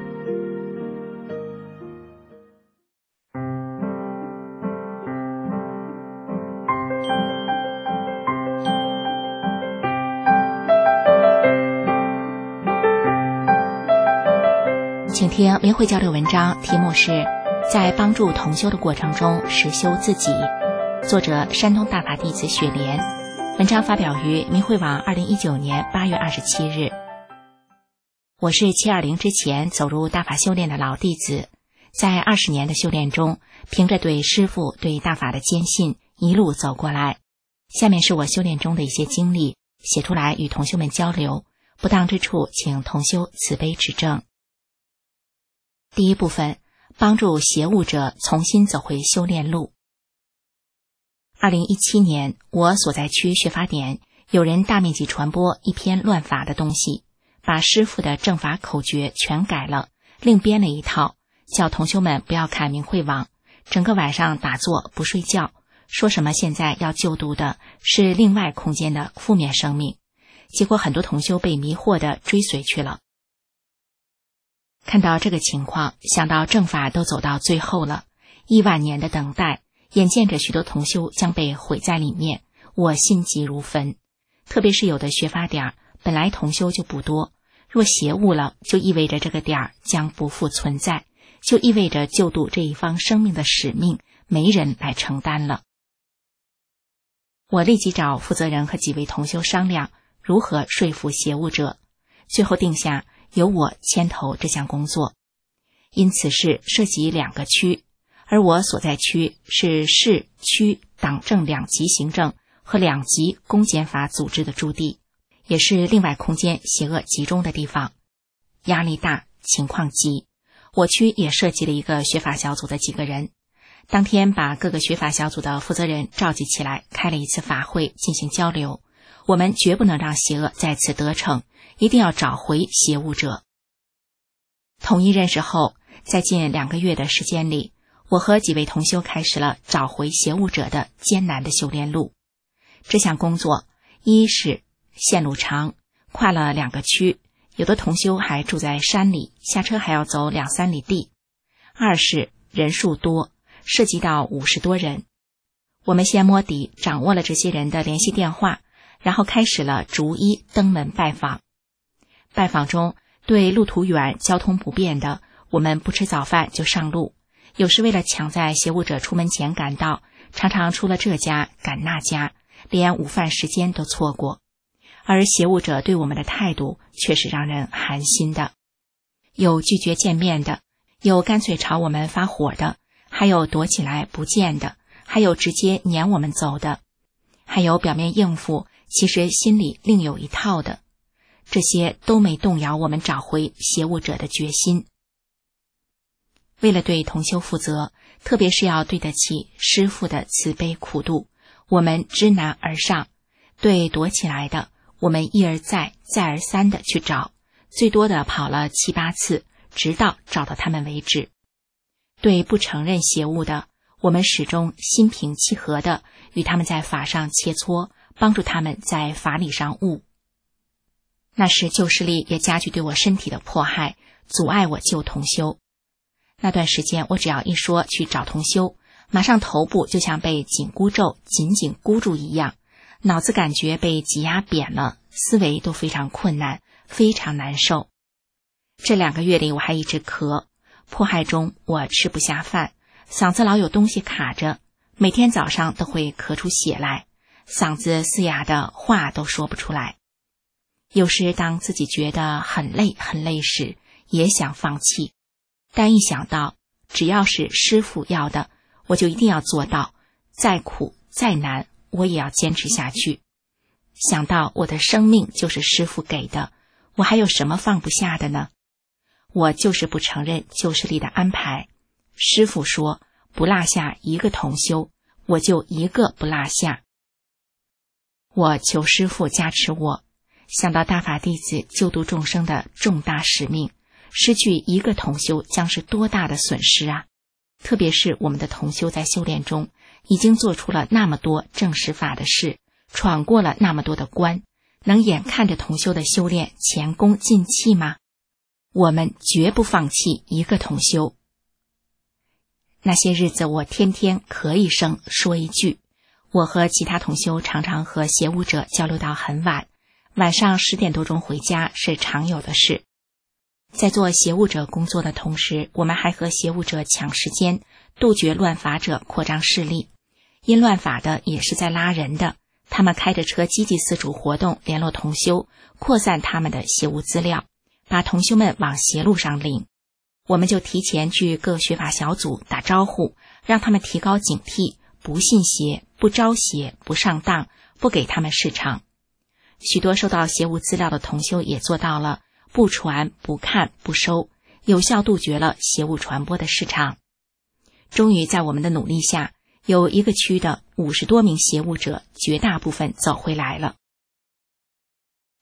请听明慧交流文章，题目是在帮助同修的过程中实修自己，作者山东大法弟子雪莲，文章发表于明慧网2019年8月27日。我是720之前走入大法修炼的老弟子，在20年的修炼中，凭着对师父对大法的坚信，一路走过来。下面是我修炼中的一些经历，写出来与同修们交流，不当之处请同修慈悲指正。第一部分，帮助邪物者重新走回修炼路。2017年，我所在区学法点有人大面积传播一篇乱法的东西， 把师傅的正法口诀全改了，另编了一套，叫同修们不要看明慧网，整个晚上打坐不睡觉，说什么现在要救度的是另外空间的负面生命。结果很多同修被迷惑的追随去了。看到这个情况，想到正法都走到最后了，1万年的等待，眼见着许多同修将被毁在里面，我心急如焚。特别是有的学法点本来同修就不多，若邪误了，就意味着这个点将不复存在，就意味着救度这一方生命的使命没人来承担了。我立即找负责人和几位同修商量如何说服邪误者，最后定下由我牵头这项工作。因此是涉及2个区，而我所在区是市区党政2级行政和2级公检法组织的驻地，也是另外空间邪恶集中的地方，压力大，情况急。我区也设计了一个学法小组的几个人，当天把各个学法小组的负责人召集起来，开了一次法会进行交流。我们绝不能让邪恶再次得逞，一定要找回邪误者。统一认识后，在近2个月的时间里，我和几位同修开始了找回邪误者的艰难的修炼路。这项工作，一是线路长，跨了2个区，有的同修还住在山里，下车还要走2-3里地；二是人数多，涉及到50多人。我们先摸底，掌握了这些人的联系电话，然后开始了逐一登门拜访。拜访中，对路途远、交通不便的，我们不吃早饭就上路，有时为了抢在邪误者出门前赶到，常常出了这家赶那家，连午饭时间都错过。而邪误者对我们的态度却是让人寒心的，有拒绝见面的，有干脆朝我们发火的，还有躲起来不见的，还有直接撵我们走的，还有表面应付，其实心里另有一套的。这些都没动摇我们找回邪误者的决心。为了对同修负责，特别是要对得起师父的慈悲苦度，我们知难而上。对躲起来的，我们一而再再而三的去找，最多的跑了7-8次，直到找到他们为止。对不承认邪误的，我们始终心平气和的与他们在法上切磋，帮助他们在法理上悟。那时旧势力也加剧对我身体的迫害，阻碍我救同修。那段时间我只要一说去找同修，马上头部就像被紧箍咒紧紧箍住一样，脑子感觉被挤压扁了，思维都非常困难，非常难受。这2个月里我还一直咳，迫害中我吃不下饭，嗓子老有东西卡着，每天早上都会咳出血来，嗓子嘶哑的话都说不出来。有时当自己觉得很累很累时，也想放弃，但一想到只要是师父要的，我就一定要做到，再苦再难我也要坚持下去。想到我的生命就是师父给的，我还有什么放不下的呢？我就是不承认旧势力的安排。师父说不落下一个同修，我就一个不落下。我求师父加持我，想到大法弟子救度众生的重大使命，失去一个同修将是多大的损失啊！特别是我们的同修在修炼中已经做出了那么多正实法的事，闯过了那么多的关，能眼看着同修的修炼前功尽弃吗？我们绝不放弃一个同修。那些日子我天天咳一声说一句，我和其他同修常常和邪误者交流到很晚，晚上10点多钟回家是常有的事。在做邪误者工作的同时，我们还和邪误者抢时间，杜绝乱法者扩张势力。因乱法的也是在拉人的，他们开着车积极四处活动，联络同修，扩散他们的邪物资料，把同修们往邪路上领。我们就提前去各学法小组打招呼，让他们提高警惕，不信邪，不招邪，不上当，不给他们市场。许多收到邪物资料的同修也做到了不传、不看、不收，有效杜绝了邪物传播的市场。终于在我们的努力下，有一个区的50多名邪物者绝大部分走回来了。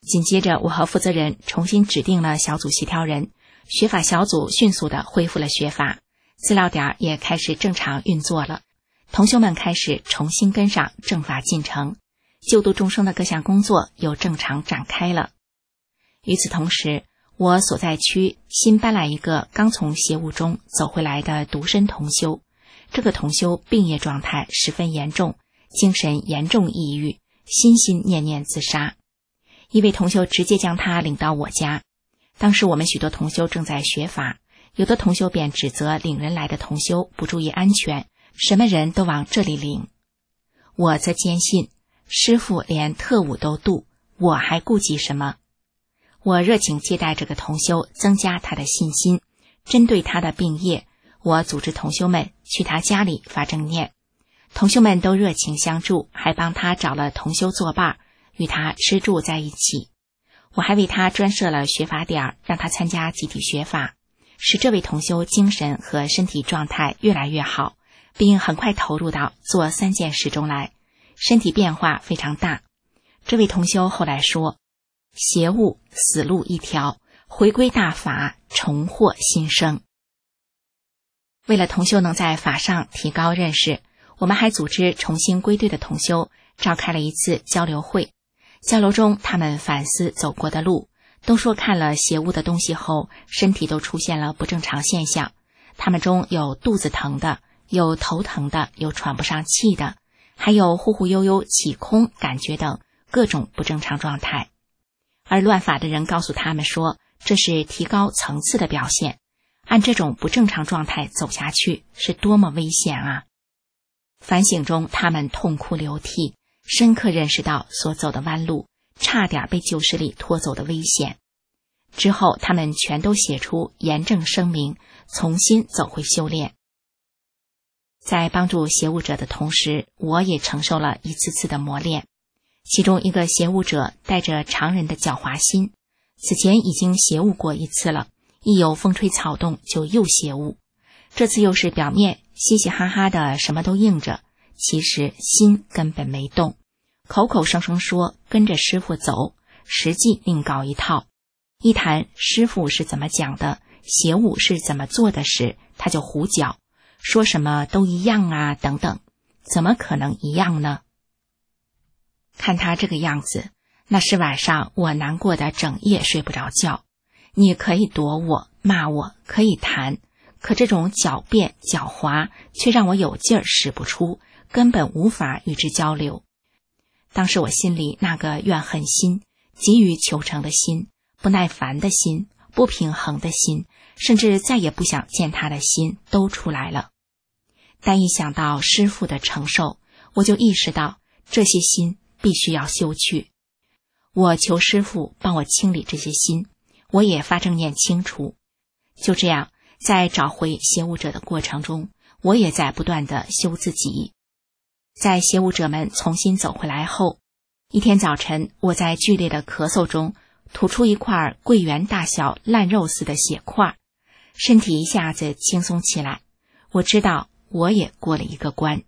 紧接着，我和负责人重新指定了小组协调人，学法小组迅速地恢复了学法，资料点也开始正常运作了，同修们开始重新跟上正法进程，救度众生的各项工作又正常展开了。与此同时，我所在区新搬来一个刚从邪物中走回来的独身同修，这个同修病业状态十分严重，精神严重抑郁，心心念念自杀。一位同修直接将他领到我家，当时我们许多同修正在学法，有的同修便指责领人来的同修不注意安全，什么人都往这里领。我则坚信，师父连特务都渡，我还顾忌什么？我热情接待这个同修，增加他的信心。针对他的病业，我组织同修们去他家里发正念，同修们都热情相助，还帮他找了同修作伴，与他吃住在一起。我还为他专设了学法点，让他参加集体学法，使这位同修精神和身体状态越来越好，并很快投入到做3件事中来，身体变化非常大。这位同修后来说，邪物死路一条，回归大法，重获新生。为了同修能在法上提高认识，我们还组织重新归队的同修召开了一次交流会。交流中，他们反思走过的路，都说看了邪物的东西后，身体都出现了不正常现象。他们中有肚子疼的，有头疼的，有喘不上气的，还有忽忽悠悠起空感觉等各种不正常状态。而乱法的人告诉他们说，这是提高层次的表现，按这种不正常状态走下去是多么危险啊！反省中，他们痛哭流涕，深刻认识到所走的弯路差点被旧势力拖走的危险。之后他们全都写出严正声明，重新走回修炼。在帮助邪物者的同时，我也承受了一次次的磨练。其中一个邪物者带着常人的狡猾心，此前已经邪物过一次了，一有风吹草动就又邪物，这次又是表面嘻嘻哈哈的什么都应着，其实心根本没动，口口声声说跟着师父走，实际另搞一套。一谈师父是怎么讲的，邪物是怎么做的时，他就胡搅，说什么都一样啊等等，怎么可能一样呢？看他这个样子，那是晚上我难过的整夜睡不着觉。你可以躲我骂我，可以谈，可这种狡辩狡猾却让我有劲儿使不出，根本无法与之交流。当时我心里那个怨恨心、急于求成的心、不耐烦的心、不平衡的心，甚至再也不想见他的心都出来了。但一想到师父的承受，我就意识到这些心必须要修去。我求师父帮我清理这些心，我也发正念清除。就这样，在找回邪物者的过程中，我也在不断地修自己。在邪物者们重新走回来后，一天早晨，我在剧烈的咳嗽中吐出一块桂圆大小烂肉似的血块，身体一下子轻松起来。我知道我也过了一个关。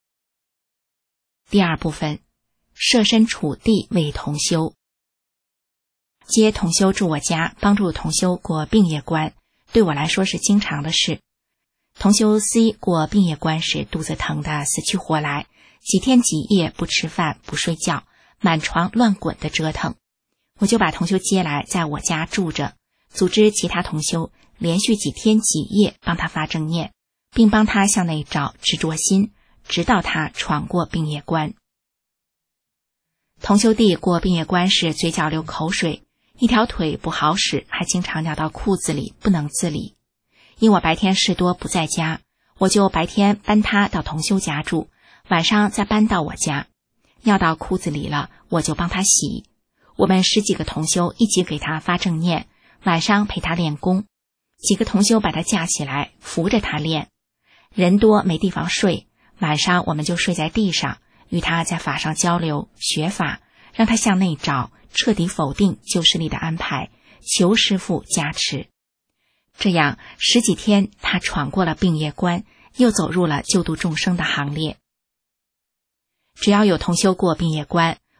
第二部分，设身处地为同修。接同修住我家，帮助同修过病业关，对我来说是经常的事。同修 C 过病业关时，肚子疼得死去活来，几天几夜不吃饭不睡觉，满床乱滚的折腾。我就把同修接来在我家住着，组织其他同修连续几天几夜帮他发正念，并帮他向内找执着心，直到他闯过病业关。同修弟过病业关时嘴角流口水，一条腿不好使，还经常尿到裤子里，不能自理。因我白天事多不在家，我就白天搬他到同修家住，晚上再搬到我家。尿到裤子里了，我就帮他洗。我们10几个同修一起给他发正念，晚上陪他练功。几个同修把他架起来，扶着他练。人多没地方睡，晚上我们就睡在地上，与他在法上交流学法，让他向内找，彻底否定旧势力的安排，求师父加持。这样10几天，他闯过了病业关，又走入了救度众生的行列。只要有同修过病业关，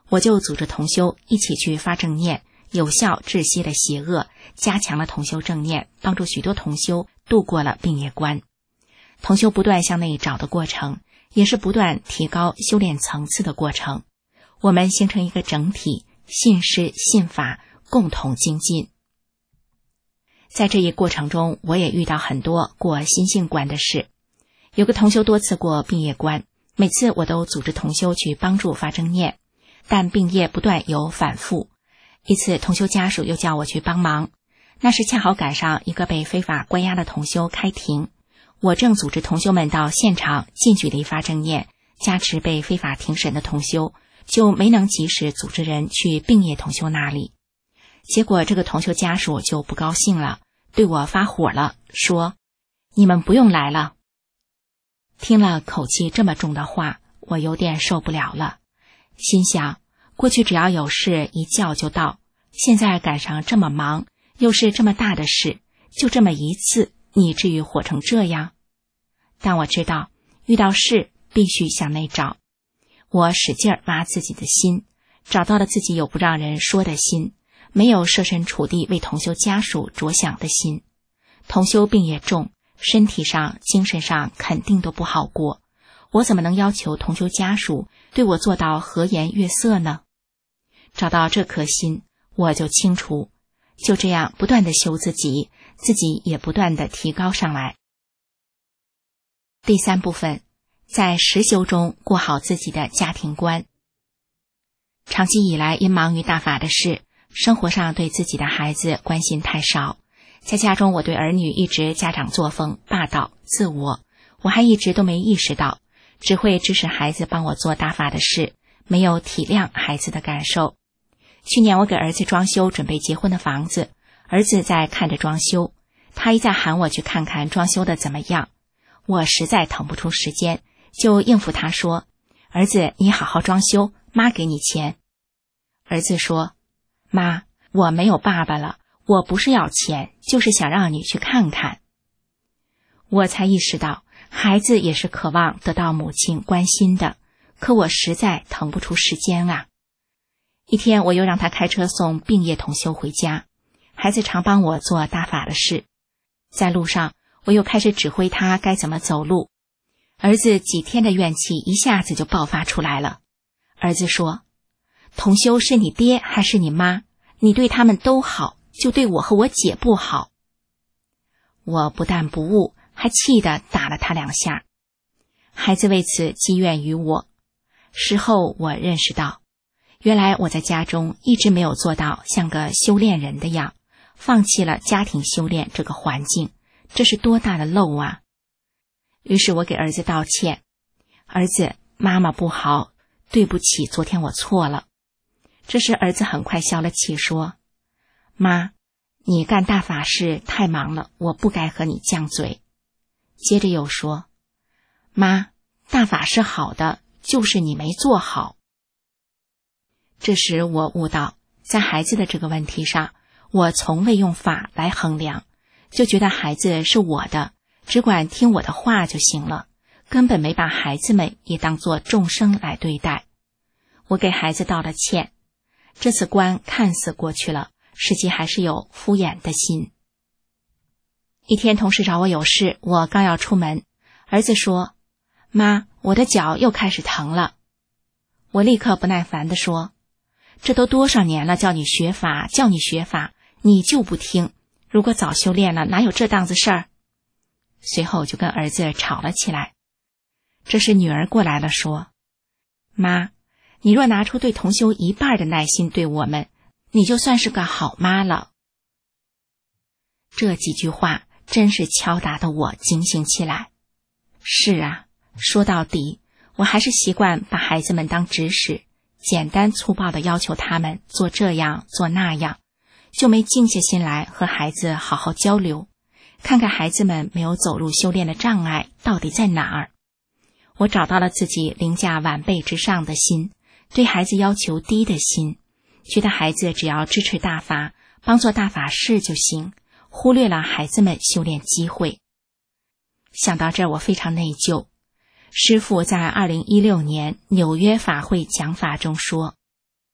我就组织同修一起去发正念，有效窒息了邪恶，加强了同修正念，帮助许多同修度过了病业关。同修不断向内找的过程，也是不断提高修炼层次的过程。我们形成一个整体，信师信法，共同精进。在这一过程中，我也遇到很多过心性关的事。有个同修多次过病业关，每次我都组织同修去帮助发正念，但病业不断有反复。一次同修家属又叫我去帮忙，那时恰好赶上一个被非法关押的同修开庭，我正组织同修们到现场近距离发正念，加持被非法庭审的同修，就没能及时组织人去病业同修那里。结果这个同修家属就不高兴了，对我发火了，说：“你们不用来了。”听了口气这么重的话，我有点受不了了，心想，过去只要有事一叫就到，现在赶上这么忙，又是这么大的事，就这么一次，你至于火成这样？但我知道，遇到事必须向内找。我使劲挖自己的心，找到了自己有不让人说的心，没有设身处地为同修家属着想的心。同修病也重，身体上、精神上肯定都不好过，我怎么能要求同修家属对我做到和颜悦色呢？找到这颗心，我就清楚，就这样不断地修自己，自己也不断地提高上来。第三部分，在实修中过好自己的家庭观。长期以来，因忙于大法的事，生活上对自己的孩子关心太少。在家中，我对儿女一直家长作风霸道自我，我还一直都没意识到，只会指使孩子帮我做大法的事，没有体谅孩子的感受。去年我给儿子装修准备结婚的房子，儿子在看着装修，他一再喊我去看看装修的怎么样，我实在腾不出时间，就应付他说：“儿子，你好好装修，妈给你钱。”儿子说：“妈，我没有爸爸了，我不是要钱，就是想让你去看看。”我才意识到，孩子也是渴望得到母亲关心的，可我实在腾不出时间啊。一天，我又让他开车送病业同修回家，孩子常帮我做大法的事。在路上，我又开始指挥他该怎么走路。儿子几天的怨气一下子就爆发出来了。儿子说：“同修是你爹还是你妈？你对他们都好，就对我和我姐不好。”我不但不悟，还气得打了他2下。孩子为此积怨于我。事后我认识到，原来我在家中一直没有做到像个修炼人的样，放弃了家庭修炼这个环境，这是多大的漏啊！于是我给儿子道歉：“儿子，妈妈不好，对不起，昨天我错了。”这时儿子很快消了气，说：“妈，你干大法事太忙了，我不该和你犟嘴。”接着又说：“妈，大法是好的，就是你没做好。”这时我悟到，在孩子的这个问题上，我从未用法来衡量，就觉得孩子是我的，只管听我的话就行了，根本没把孩子们也当作众生来对待。我给孩子道了歉，这次关看似过去了，实际还是有敷衍的心。一天同事找我有事，我刚要出门，儿子说：“妈，我的脚又开始疼了。”我立刻不耐烦地说：“这都多少年了，叫你学法，你就不听，如果早修炼了，哪有这档子事儿？”随后就跟儿子吵了起来。这时女儿过来了，说：“妈，你若拿出对同修1半的耐心对我们，你就算是个好妈了。”这几句话真是敲打得我警醒起来。是啊，说到底，我还是习惯把孩子们当指使，简单粗暴地要求他们做这样做那样，就没静下心来和孩子好好交流，看看孩子们没有走入修炼的障碍到底在哪儿。我找到了自己凌驾晚辈之上的心，对孩子要求低的心，觉得孩子只要支持大法，帮做大法事就行，忽略了孩子们修炼机会。想到这儿，我非常内疚。师父在2016年纽约法会讲法中说：“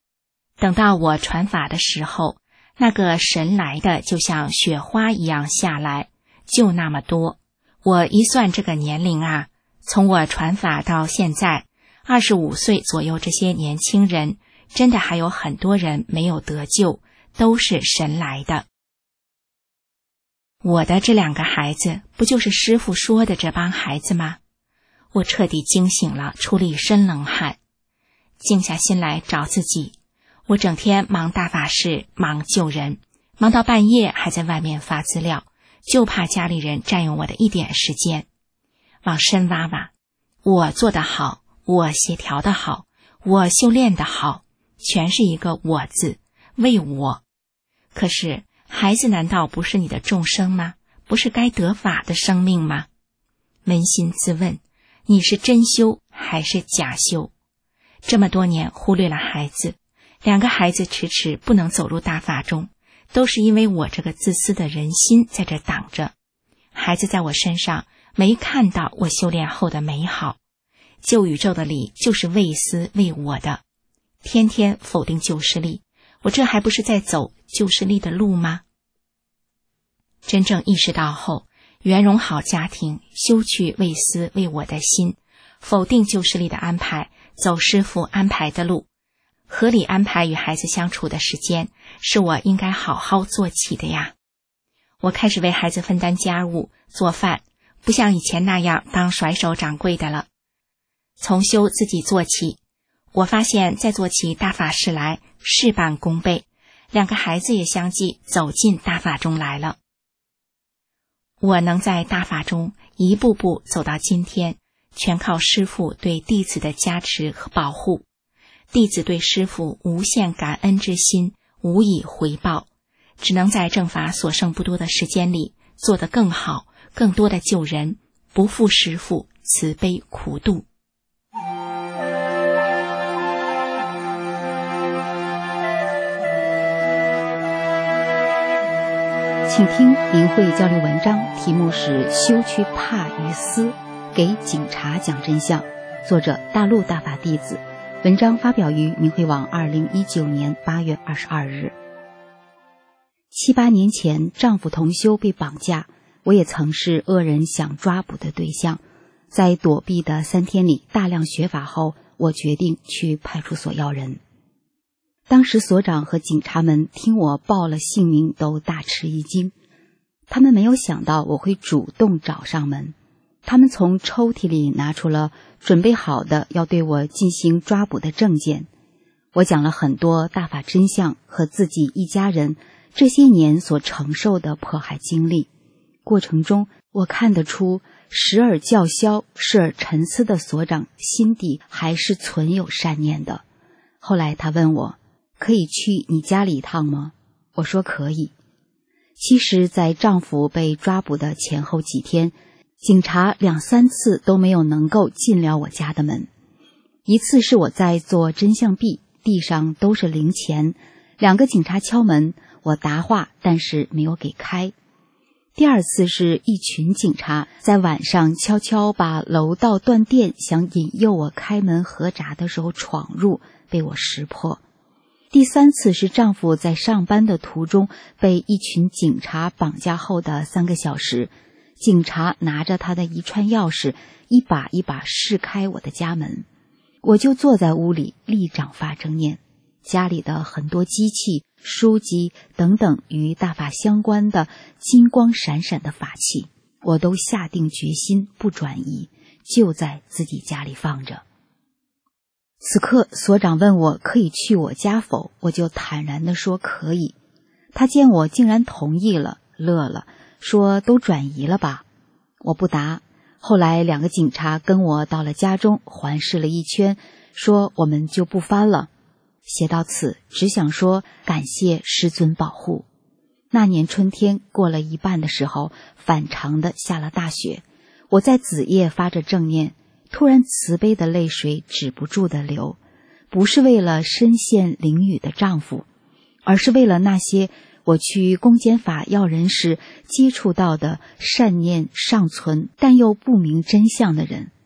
等到我传法的时候，那个神来的就像雪花一样下来，就那么多。我一算这个年龄啊，从我传法到现在25岁左右，这些年轻人真的还有很多人没有得救，都是神来的。我的这2个孩子不就是师父说的这帮孩子吗？我彻底惊醒了，出了一身冷汗，静下心来找自己。我整天忙大法事，忙救人，忙到半夜还在外面发资料，就怕家里人占用我的一点时间。往深挖挖，我做得好，我协调得好，我修炼得好，全是一个我字，为我。可是孩子难道不是你的众生吗？不是该得法的生命吗？扪心自问，你是真修还是假修？这么多年忽略了孩子，2个孩子迟迟不能走入大法中，都是因为我这个自私的人心在这挡着。孩子在我身上没看到我修炼后的美好，旧宇宙的理就是为私为我的，天天否定旧势力，我这还不是在走旧势力的路吗？真正意识到后，圆融好家庭，修去为私为我的心，否定旧势力的安排，走师父安排的路，合理安排与孩子相处的时间，是我应该好好做起的呀。我开始为孩子分担家务做饭，不像以前那样当甩手掌柜的了。从修自己做起，我发现再做起大法事来事半功倍，2个孩子也相继走进大法中来了。我能在大法中一步步走到今天，全靠师父对弟子的加持和保护。弟子对师父无限感恩之心无以回报，只能在正法所剩不多的时间里做得更好，更多的救人，不负师父慈悲苦度。 请听明慧交流文章，题目是修去怕与私，给警察讲真相，作者大陆大法弟子。文章发表于明慧网2019年8月22日。7、8年前，丈夫同修被绑架，我也曾是恶人想抓捕的对象。在躲避的3天里，大量学法后，我决定去派出所要人。当时所长和警察们听我报了姓名都大吃一惊，他们没有想到我会主动找上门。他们从抽屉里拿出了准备好的要对我进行抓捕的证件。我讲了很多大法真相和自己一家人这些年所承受的迫害经历。过程中，我看得出时而叫嚣，时而沉思的所长心底还是存有善念的。后来他问我，可以去你家里一趟吗？我说可以。其实在丈夫被抓捕的前后几天，警察2、3次都没有能够进了我家的门。一次是我在做真相币，地上都是零钱，2个警察敲门，我答话，但是没有给开。第2次是一群警察在晚上悄悄把楼道断电，想引诱我开门合闸的时候闯入，被我识破。第3次是丈夫在上班的途中被一群警察绑架后的3个小时，警察拿着他的一串钥匙，一把一把试开我的家门。我就坐在屋里，立掌发正念。家里的很多机器、书籍等等与大法相关的金光闪闪的法器，我都下定决心不转移，就在自己家里放着。此刻所长问我可以去我家否，我就坦然地说可以。他见我竟然同意了，乐了，说都转移了吧。我不答。后来2个警察跟我到了家中，环视了一圈，说我们就不翻了。写到此，只想说感谢师尊保护。那年春天过了一半的时候，反常的下了大雪，我在子夜发着正念，突然慈悲的泪水止不住的流，不是为了深陷囹圄的丈夫，而是为了那些我去公检法要人时接触到的善念尚存但又不明真相的人。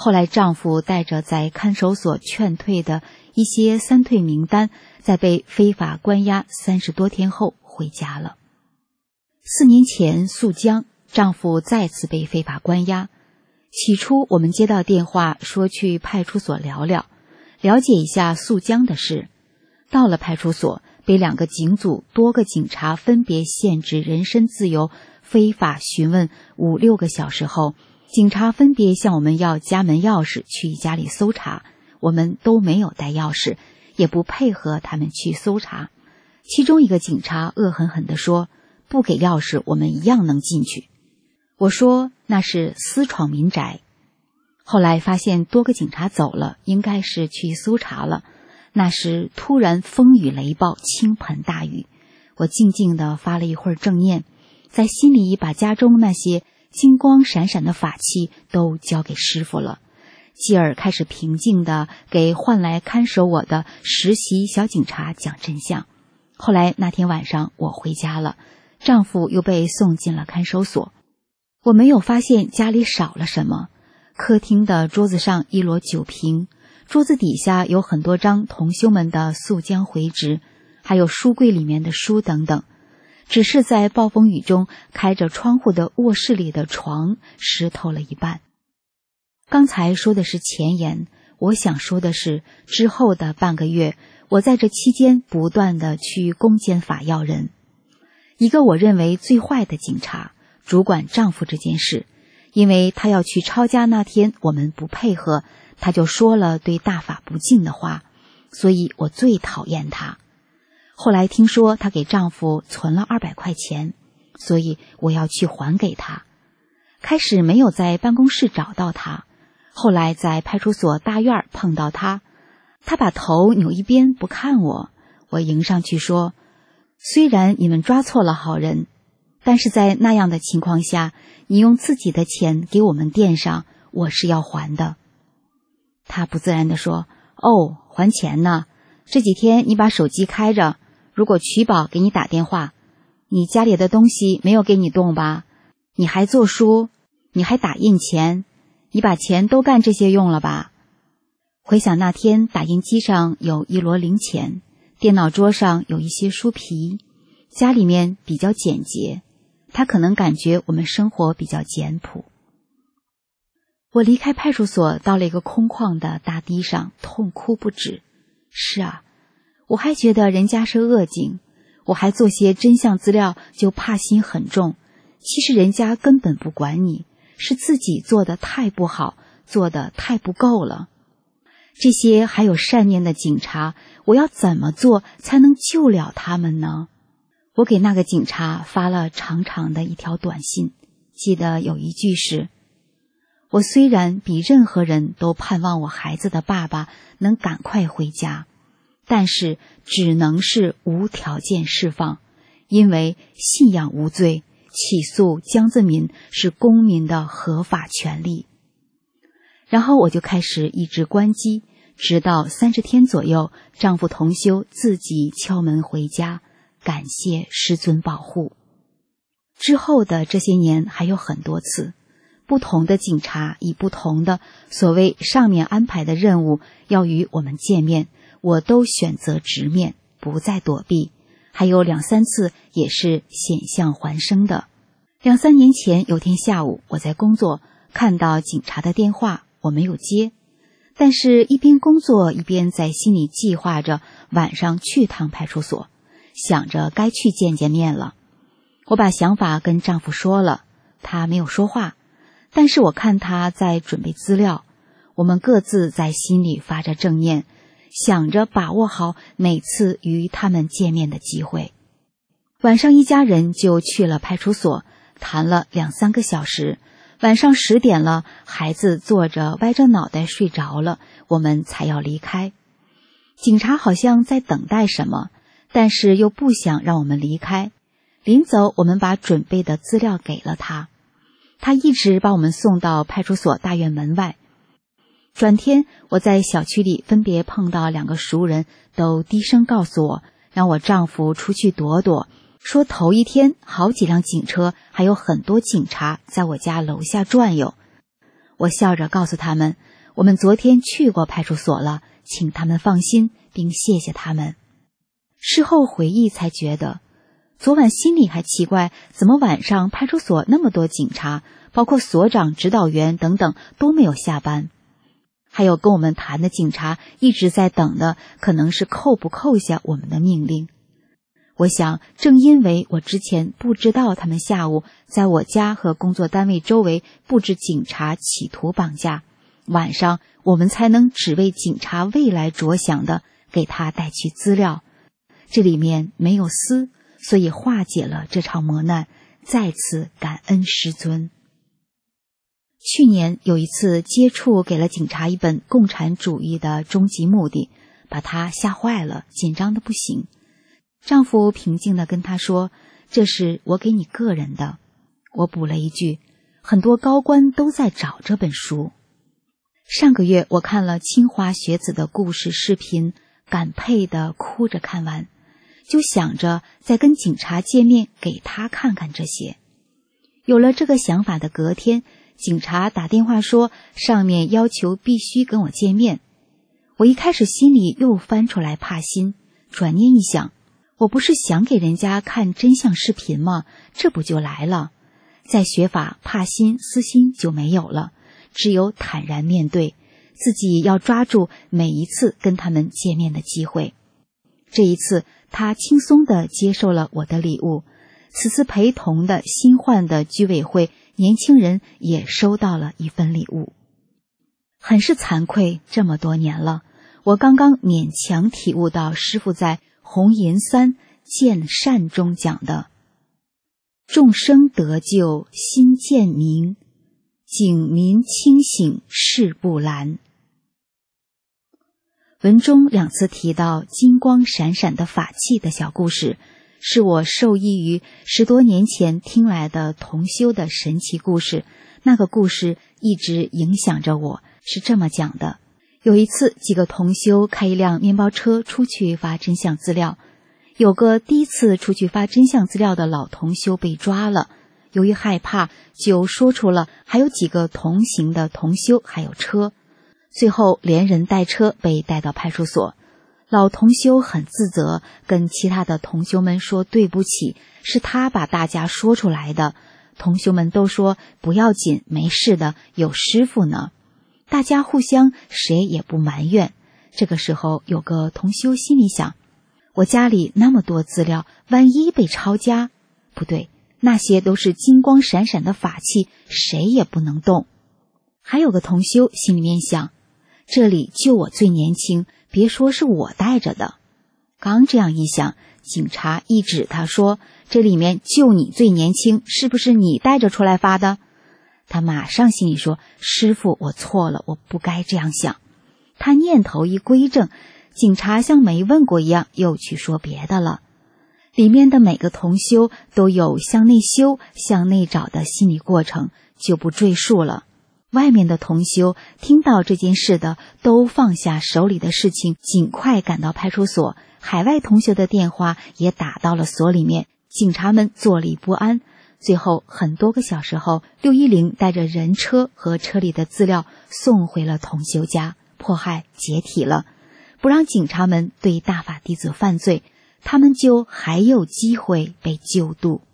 后来丈夫带着在看守所劝退的一些三退名单，在被非法关押30多天后回家了。4年前溯江，丈夫再次被非法关押。起初我们接到电话说去派出所聊聊，了解一下溯江的事。到了派出所，被2个警组多个警察分别限制人身自由，非法询问5、6个小时后，警察分别向我们要家门钥匙去家里搜查，我们都没有带钥匙，也不配合他们去搜查。其中一个警察恶狠狠地说，不给钥匙我们一样能进去。我说那是私闯民宅。后来发现多个警察走了，应该是去搜查了。那时突然风雨雷暴，倾盆大雨，我静静地发了一会儿正念，在心里把家中那些金光闪闪的法器都交给师父了，继而开始平静地给换来看守我的实习小警察讲真相。后来那天晚上我回家了，丈夫又被送进了看守所。我没有发现家里少了什么，客厅的桌子上一摞酒瓶，桌子底下有很多张同修们的溯江回执，还有书柜里面的书等等。只是在暴风雨中开着窗户的卧室里的床湿透了一半。刚才说的是前言，我想说的是之后的半个月，我在这期间不断地去攻坚法要人。一个我认为最坏的警察主管丈夫这件事，因为他要去抄家那天我们不配合，他就说了对大法不敬的话，所以我最讨厌他。后来听说她给丈夫存了200块钱，所以我要去还给她。开始没有在办公室找到她，后来在派出所大院碰到她，她把头扭一边不看我，我迎上去说，虽然你们抓错了好人，但是在那样的情况下，你用自己的钱给我们垫上，我是要还的。她不自然地说，哦，还钱呢？这几天你把手机开着，如果取保给你打电话，你家里的东西没有给你动吧？你还做书，你还打印钱，你把钱都干这些用了吧？回想那天打印机上有一摞零钱，电脑桌上有一些书皮，家里面比较简洁，他可能感觉我们生活比较简朴。我离开派出所，到了一个空旷的大堤上，痛哭不止。是啊，我还觉得人家是恶警，我还做些真相资料就怕心很重，其实人家根本不管你，是自己做得太不好，做得太不够了。这些还有善念的警察，我要怎么做才能救了他们呢？我给那个警察发了长长的一条短信，记得有一句是，我虽然比任何人都盼望我孩子的爸爸能赶快回家，但是只能是无条件释放，因为信仰无罪，起诉江泽民是公民的合法权利。然后我就开始一直关机，直到30天左右，丈夫同修自己敲门回家，感谢师尊保护。之后的这些年还有很多次，不同的警察以不同的所谓上面安排的任务要与我们见面，我都选择直面，不再躲避。还有2、3次也是险象环生的。2、3年前有天下午，我在工作，看到警察的电话，我没有接，但是一边工作一边在心里计划着晚上去趟派出所，想着该去见见面了。我把想法跟丈夫说了，他没有说话，但是我看他在准备资料，我们各自在心里发着正念，想着把握好每次与他们见面的机会。晚上一家人就去了派出所，谈了2、3个小时。晚上10点了，孩子坐着歪着脑袋睡着了，我们才要离开。警察好像在等待什么，但是又不想让我们离开。临走，我们把准备的资料给了他，他一直把我们送到派出所大院门外。转天，我在小区里分别碰到2个熟人，都低声告诉我，让我丈夫出去躲躲，说头一天好几辆警车，还有很多警察在我家楼下转悠。我笑着告诉他们， 我们昨天去过派出所了，请他们放心，并谢谢他们。事后回忆才觉得，昨晚心里还奇怪，怎么晚上派出所那么多警察，包括所长、指导员等等都没有下班。还有跟我们谈的警察一直在等的，可能是扣不扣下我们的命令。我想，正因为我之前不知道他们下午在我家和工作单位周围布置警察企图绑架，晚上我们才能只为警察未来着想的给他带去资料。这里面没有私，所以化解了这场磨难，再次感恩师尊。去年有一次接触给了警察一本《共产主义的终极目的》，把他吓坏了，紧张的不行。丈夫平静地跟他说，这是我给你个人的。我补了一句，很多高官都在找这本书。上个月我看了清华学子的故事视频，感佩地哭着看完，就想着再跟警察见面给他看看这些。有了这个想法的隔天，警察打电话说上面要求必须跟我见面。我一开始心里又翻出来怕心，转念一想，我不是想给人家看真相视频吗？这不就来了。在学法，怕心私心就没有了，只有坦然面对，自己要抓住每一次跟他们见面的机会。这一次他轻松地接受了我的礼物，此次陪同的新换的居委会年轻人也收到了一份礼物。很是惭愧，这么多年了，我刚刚勉强体悟到师父在《弘淫三见善》中讲的，众生得救心渐明，警民清醒事不拦。文中2次提到金光闪闪的法器的小故事，是我受益于10多年前听来的同修的神奇故事。那个故事一直影响着我，是这么讲的。有一次，几个同修开一辆面包车出去发真相资料，有个第一次出去发真相资料的老同修被抓了，由于害怕，就说出了还有几个同行的同修还有车，最后连人带车被带到派出所。老同修很自责，跟其他的同修们说对不起，是他把大家说出来的。同修们都说不要紧，没事的，有师父呢。大家互相谁也不埋怨。这个时候有个同修心里想，我家里那么多资料，万一被抄家，不对，那些都是金光闪闪的法器，谁也不能动。还有个同修心里面想，这里就我最年轻，别说是我带着的。刚这样一想，警察一指他说，这里面就你最年轻，是不是你带着出来发的？他马上心里说，师父，我错了，我不该这样想。他念头一归正，警察像没问过一样，又去说别的了。里面的每个同修都有向内修、向内找的心理过程，就不赘述了。外面的同修听到这件事的，都放下手里的事情，尽快赶到派出所。海外同学的电话也打到了所里面，警察们坐立不安。最后很多个小时后，610带着人车和车里的资料送回了同修家，迫害解体了，不让警察们对大法弟子犯罪，他们就还有机会被救度。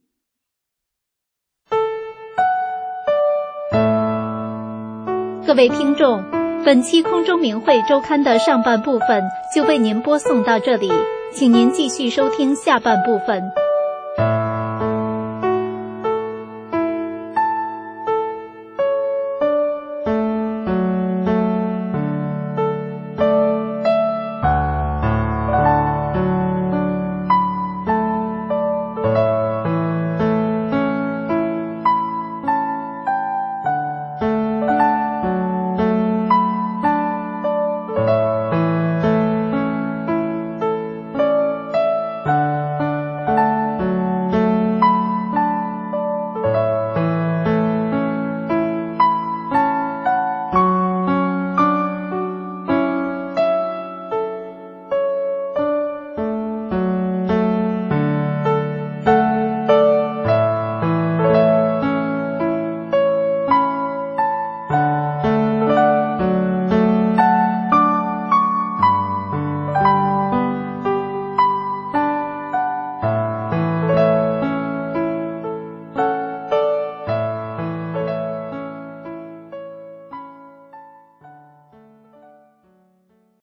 各位听众，本期空中明慧周刊的上半部分就为您播送到这里，请您继续收听下半部分。